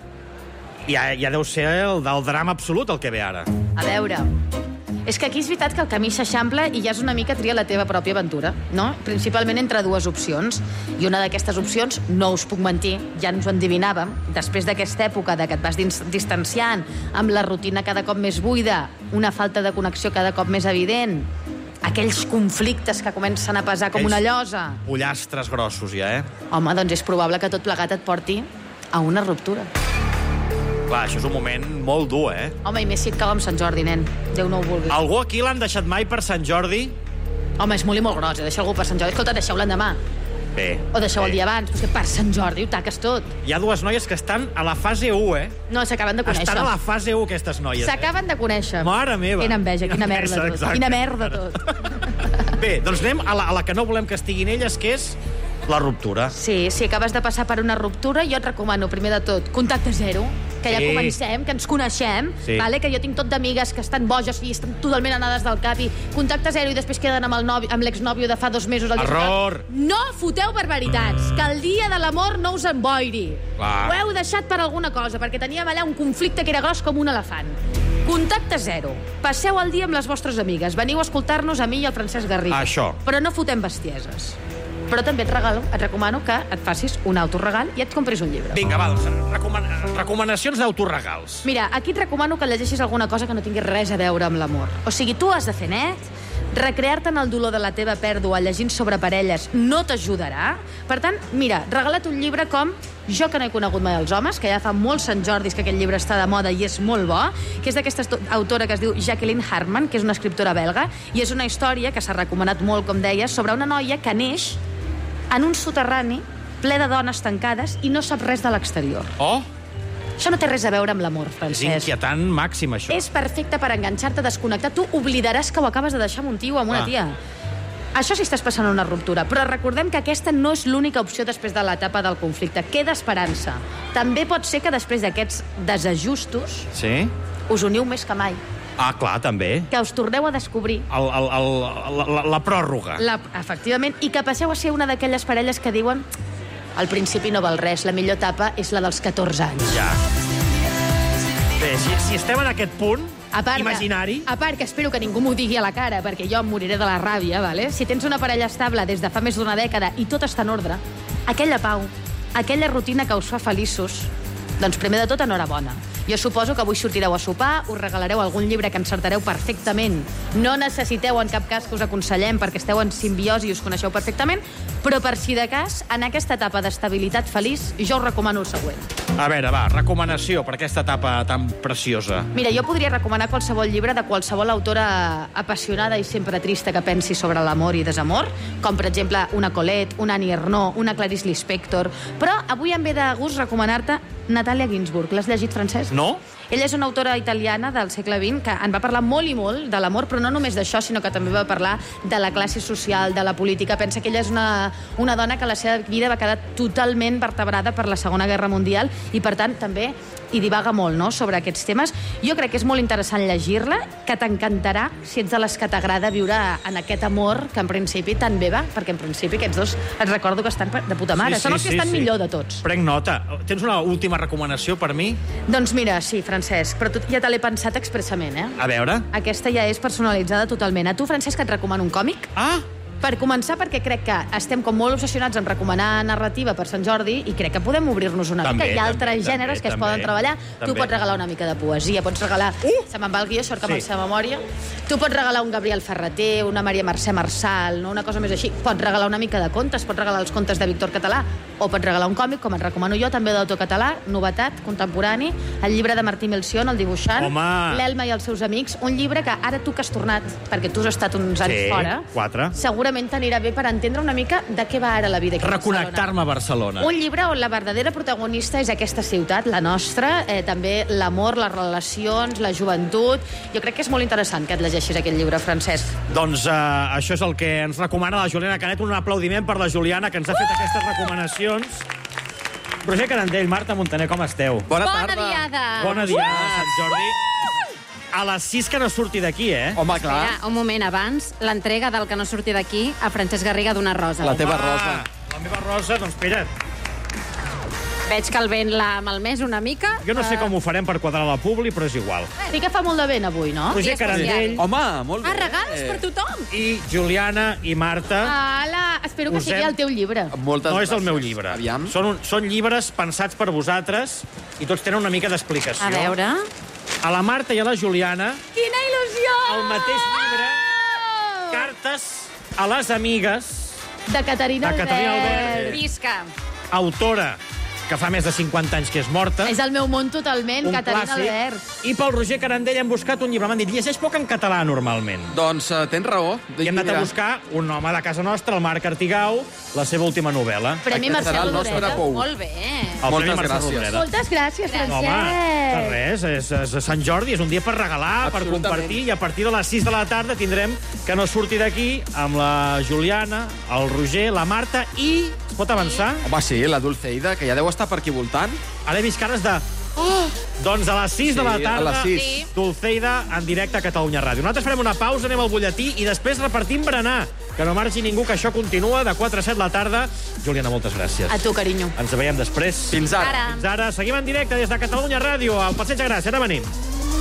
i ja, ja deu ser el del drama absolut el que ve ara. A veure, és que aquí és veritat que el camí s'eixampla i ja és una mica triar la teva pròpia aventura, no? Principalment entre dues opcions. I una d'aquestes opcions, no us puc mentir, ja ens ho endivinàvem, després d'aquesta època de que et vas dins, distanciant, amb la rutina cada cop més buida, una falta de connexió cada cop més evident, aquells conflictes que comencen a pesar com una llosa. Pollastres grossos, ja, eh? Home, doncs és probable que tot plegat et porti a una ruptura. Clar, això és un moment molt dur, eh? Home, i més si et cau amb Sant Jordi, nen. Déu no ho vulgui. Algú aquí l'han deixat mai per Sant Jordi? Home, és molt i molt gros, eh? Deixar algú per Sant Jordi. Escolta, deixeu l'endemà. Bé. O deixeu el bé. dia abans, però és que per Sant Jordi ho taques tot. Hi ha dues noies que estan a la fase u, eh? No, s'acaben de conèixer. Estan a la fase u, aquestes noies. S'acaben de conèixer. Mare meva. Quina enveja, quina Quina merda enveja, tot. exacte. Quina merda tot. Bé, doncs anem a la, a la que no volem que estiguin elles, que és la ruptura. Sí, si acabes de passar per una ruptura, jo et recomano, primer de tot, contacte zero, que ja Sí. comencem, que ens coneixem, Sí. vale? Que jo tinc tot d'amigues que estan boges i estan totalment anades del cap i contacte zero i després queden amb el novi, amb l'exnòvio de fa dos mesos. Al dia Error. següent. No foteu barbaritats, que el dia de l'amor no us emboiri. Clar. Ho heu deixat per alguna cosa, perquè teníem allà un conflicte que era gros com un elefant. Contacte zero. Passeu el dia amb les vostres amigues. Veniu a escoltar-nos a mi i al Francesc Garriga. Això. Però no fotem bestieses. Però també et regalo, et recomano que et facis un autoregal i et compris un llibre. Vinga, va, doncs, recoman recomanacions d'autoregals. Mira, aquí et recomano que llegeixis alguna cosa que no tingui res a veure amb l'amor. O sigui, tu has de fer net, recrear-te en el dolor de la teva pèrdua llegint sobre parelles no t'ajudarà. Per tant, mira, regala't un llibre com Jo que no he conegut mai els homes, que ja fa molts Sant Jordis que aquest llibre està de moda i és molt bo, que és d'aquesta autora que es diu Jacqueline Hartman, que és una escriptora belga, i és una història que s'ha recomanat molt, com deies, sobre una noia que neix en un soterrani ple de dones tancades i no sap res de l'exterior. Oh, Això no té res a veure amb l'amor, és Francesc. inquietant màxim, això. És perfecte per enganxar-te, desconnectar. Tu oblidaràs que ho acabes de deixar amb un tio o amb una Ah. tia. Això sí estàs passant una ruptura, però recordem que aquesta no és l'única opció després de l'etapa del conflicte. Queda esperança. També pot ser que després d'aquests desajustos Sí? us uniu més que mai, Ah, clar, també. que us torneu a descobrir El, el, el, la, la, la pròrroga. La, efectivament, i que passeu a ser una d'aquelles parelles que diuen al principi no val res, la millor etapa és la dels catorze anys. Ja. Bé, si, si estem en aquest punt A part, imaginari... a part que espero que ningú m'ho digui a la cara, perquè jo em moriré de la ràbia, vale? Si tens una parella estable des de fa més d'una dècada i tot està en ordre, aquella pau, aquella rutina que us fa feliços, doncs primer de tot, enhorabona. Jo suposo que avui sortireu a sopar, us regalareu algun llibre que encertareu perfectament. No necessiteu en cap cas que us aconsellem perquè esteu en simbiosi i us coneixeu perfectament, però per si de cas, en aquesta etapa d'estabilitat feliç, jo us recomano el següent. A veure, va, recomanació per aquesta etapa tan preciosa. Mira, jo podria recomanar qualsevol llibre de qualsevol autora apassionada i sempre trista que pensi sobre l'amor i desamor, com per exemple una Colette, una Annie Ernaux, una Clarice Lispector, però avui em ve de gust recomanar-te Natalia Ginzburg. L'has llegit, Francesc? No. Ella és una autora italiana del segle vint que en va parlar molt i molt de l'amor, però no només d'això, sinó que també va parlar de la classe social, de la política. Pensa que ella és una, una dona que la seva vida va quedar totalment vertebrada per la Segona Guerra Mundial i, per tant, també hi divaga molt, no?, sobre aquests temes. Jo crec que és molt interessant llegir-la, que t'encantarà si ets de les que t'agrada viure en aquest amor que en principi tan bé va, perquè en principi aquests dos et recordo que estan de puta mare. Sí, sí, Són els que sí, estan sí. millor de tots. Prenc nota. Tens una última recomanació per mi? Doncs mira, sí, Francesc, però tu ja te l'he pensat expressament, eh? A veure. Aquesta ja és personalitzada totalment. A tu, Francesc, et recomano un còmic. Ah! Per començar, perquè crec que estem com molt obsessionats en recomanar narrativa per Sant Jordi i crec que podem obrir-nos una També, mica. Hi ha altres també, gèneres que es també, poden treballar. també. Tu pots regalar una mica de poesia, pots regalar... Uh! Se me'n va el guió, sort que Sí. amb la seva memòria. Tu pots regalar un Gabriel Ferreter, una Maria Mercè Marçal, no? Una cosa més així. Pots regalar una mica de contes, pots regalar els contes de Víctor Català, o pots regalar un còmic, com et recomano jo, també d'autor català, novetat, contemporani, el llibre de Martí Melcion, el dibuixant, Home! l'Elma i els seus amics, un llibre que ara tu que has tornat, perquè tu has estat uns anys Sí, fora, quatre. segurament t'anirà bé per entendre una mica de què va ara la vida aquí a Barcelona. Reconnectar-me a Barcelona. Un llibre on la verdadera protagonista és aquesta ciutat, la nostra, eh, també l'amor, les relacions, la joventut. Jo crec que és molt interessant que et llegeixis aquest llibre, Francesc. Doncs uh, això és el que ens recomana la Juliana Canet. Un aplaudiment per la Juliana, que ens ha fet aquestes recomanacions. Roger Carandell, Marta Montaner, com esteu? Bona Bona tarda. diada! Bona diada, Sant Jordi. A les sis que no surti d'aquí, eh? Home, clar. Espera, un moment abans, l'entrega del que no surti d'aquí a Francesc Garriga d'una rosa. La teva Home, rosa. La meva rosa, doncs espera't. Veig que el vent l'ha malmès una mica. Jo no sé com ho farem per quadrar la publi, però és igual. Sí que fa molt de vent avui, no? Roger Carandell Home, molt bé. Ah, regals per tothom. i Juliana i Marta. Ala, espero que Us sigui hem- el teu llibre. Moltes No és el gràcies. meu llibre. Aviam. Són, un, són llibres pensats per vosaltres i tots tenen una mica d'explicació. A veure... A la Marta i a la Juliana, Quina il·lusió! el mateix llibre, cartes a les amigues, De Caterina De Caterina Albert. Albert. Visca. autora que fa més de cinquanta anys que és morta. És el meu món totalment, un Caterina clàssic. Albert. I pel Roger Carandell hem buscat un llibre. M'han dit, llegeix poc en català, normalment. Doncs uh, tens raó. I hem anat a buscar un home de casa nostra, el Marc Artigau, la seva última novel·la. Premi Aquest serà Marcel el nostre Rodoreda. pou. Molt bé. El Moltes Premi Mercè gràcies. Rodoreda. Moltes gràcies, Francesc. Home, de res, és, és Sant Jordi, és un dia per regalar, per Absolutament. compartir, i a partir de les sis de la tarda tindrem que no surti d'aquí amb la Juliana, el Roger, la Marta i... Es pot avançar? Home, sí, la Dulceida, que ja deu estar per aquí voltant. Ara he vist cares de... Oh! Doncs a les sis Sí, de la a tarda, les sis. Dulceida en directe a Catalunya Ràdio. Nosaltres farem una pausa, anem al butlletí i després repartim berenar. Que no marxi ningú, que això continua de quatre a set la tarda. Juliana, moltes gràcies. A tu, carinyo. Ens veiem després. Fins ara. Ara. Fins ara. Seguim en directe des de Catalunya Ràdio, al Passeig de Gràcia. Ara venim.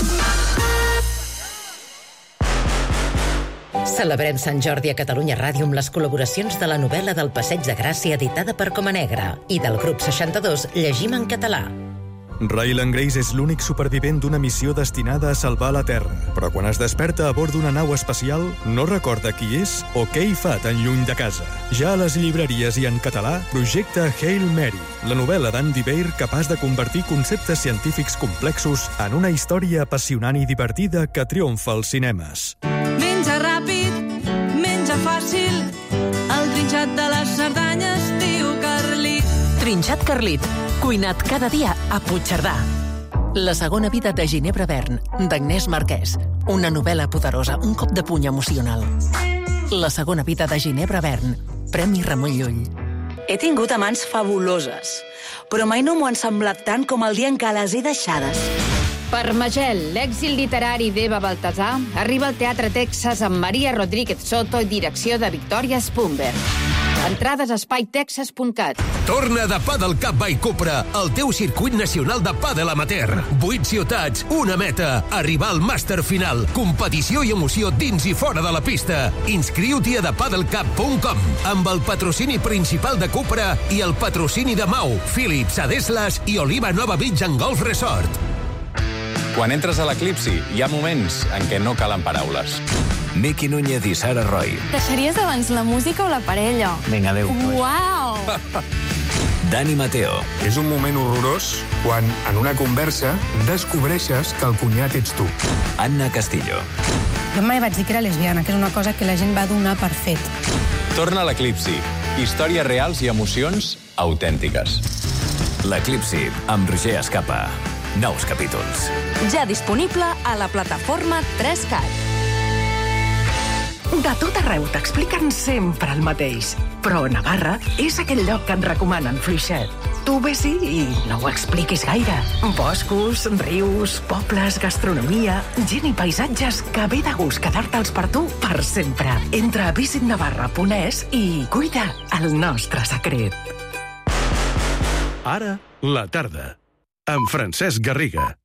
Celebrem Sant Jordi a Catalunya Ràdio amb les col·laboracions de la novel·la del Passeig de Gràcia editada per Coma Negra i del grup seixanta-dos Llegim en català. Ryland Grace és l'únic supervivent d'una missió destinada a salvar la Terra, però quan es desperta a bord d'una nau espacial no recorda qui és o què hi fa tan lluny de casa. Ja a les llibreries i en català, projecte Hail Mary, la novel·la d'Andy Weir capaç de convertir conceptes científics complexos en una història apassionant i divertida que triomfa als cinemes. Menja ràpid, menja fàcil, el trinxat de les Cerdanyes diu Carlit. Trinxat Carlit, cuinat cada dia a Puigcerdà. La segona vida de Ginebra Vern, d'Agnès Marquès. Una novel·la poderosa, un cop de puny emocional. La segona vida de Ginebra Vern, Premi Ramon Llull. He tingut amants fabuloses, però mai no m'ho han semblat tant com el dia en què les he deixades. Per Magel, l'èxit literari d'Eva Baltasar, arriba al Teatre Texas amb Maria Rodríguez Soto i direcció de Victòria Spunberg. Entrades a espai texas punt cat. Torna de Padel Cup by Cupra, el teu circuit nacional de pàdel amateur. Vuit ciutats, una meta, arribar al màster final. Competició i emoció dins i fora de la pista. Inscriu-t'hi a the padel cup punt com amb el patrocini principal de Cupra i el patrocini de Mau, Philips, Adeslas i Oliva Nova Beach and Golf Resort. Quan entres a l'Eclipsi, hi ha moments en què no calen paraules. Miqui Núñez i Sara Roy. Deixaries abans la música o la parella? Vinga, adéu. Uau! Dani Mateo. És un moment horrorós quan, en una conversa, descobreixes que el cunyat ets tu. Anna Castillo. Jo mai vaig dir que era lesbiana, que és una cosa que la gent va donar per fet. Torna a l'Eclipsi. Històries reals i emocions autèntiques. L'Eclipsi, amb Roger Escapa. Nous capítols. Ja disponible a la plataforma tres cat. De tot arreu t'expliquen sempre el mateix. Però Navarra és aquell lloc que en recomanen fluixet. Tu ves-hi i no ho expliquis gaire. Boscos, rius, pobles, gastronomia, gent i paisatges que ve de gust quedar-te'ls per tu per sempre. Entra a visit navarra punt es i cuida el nostre secret. Ara, la tarda. Amb Francesc Garriga.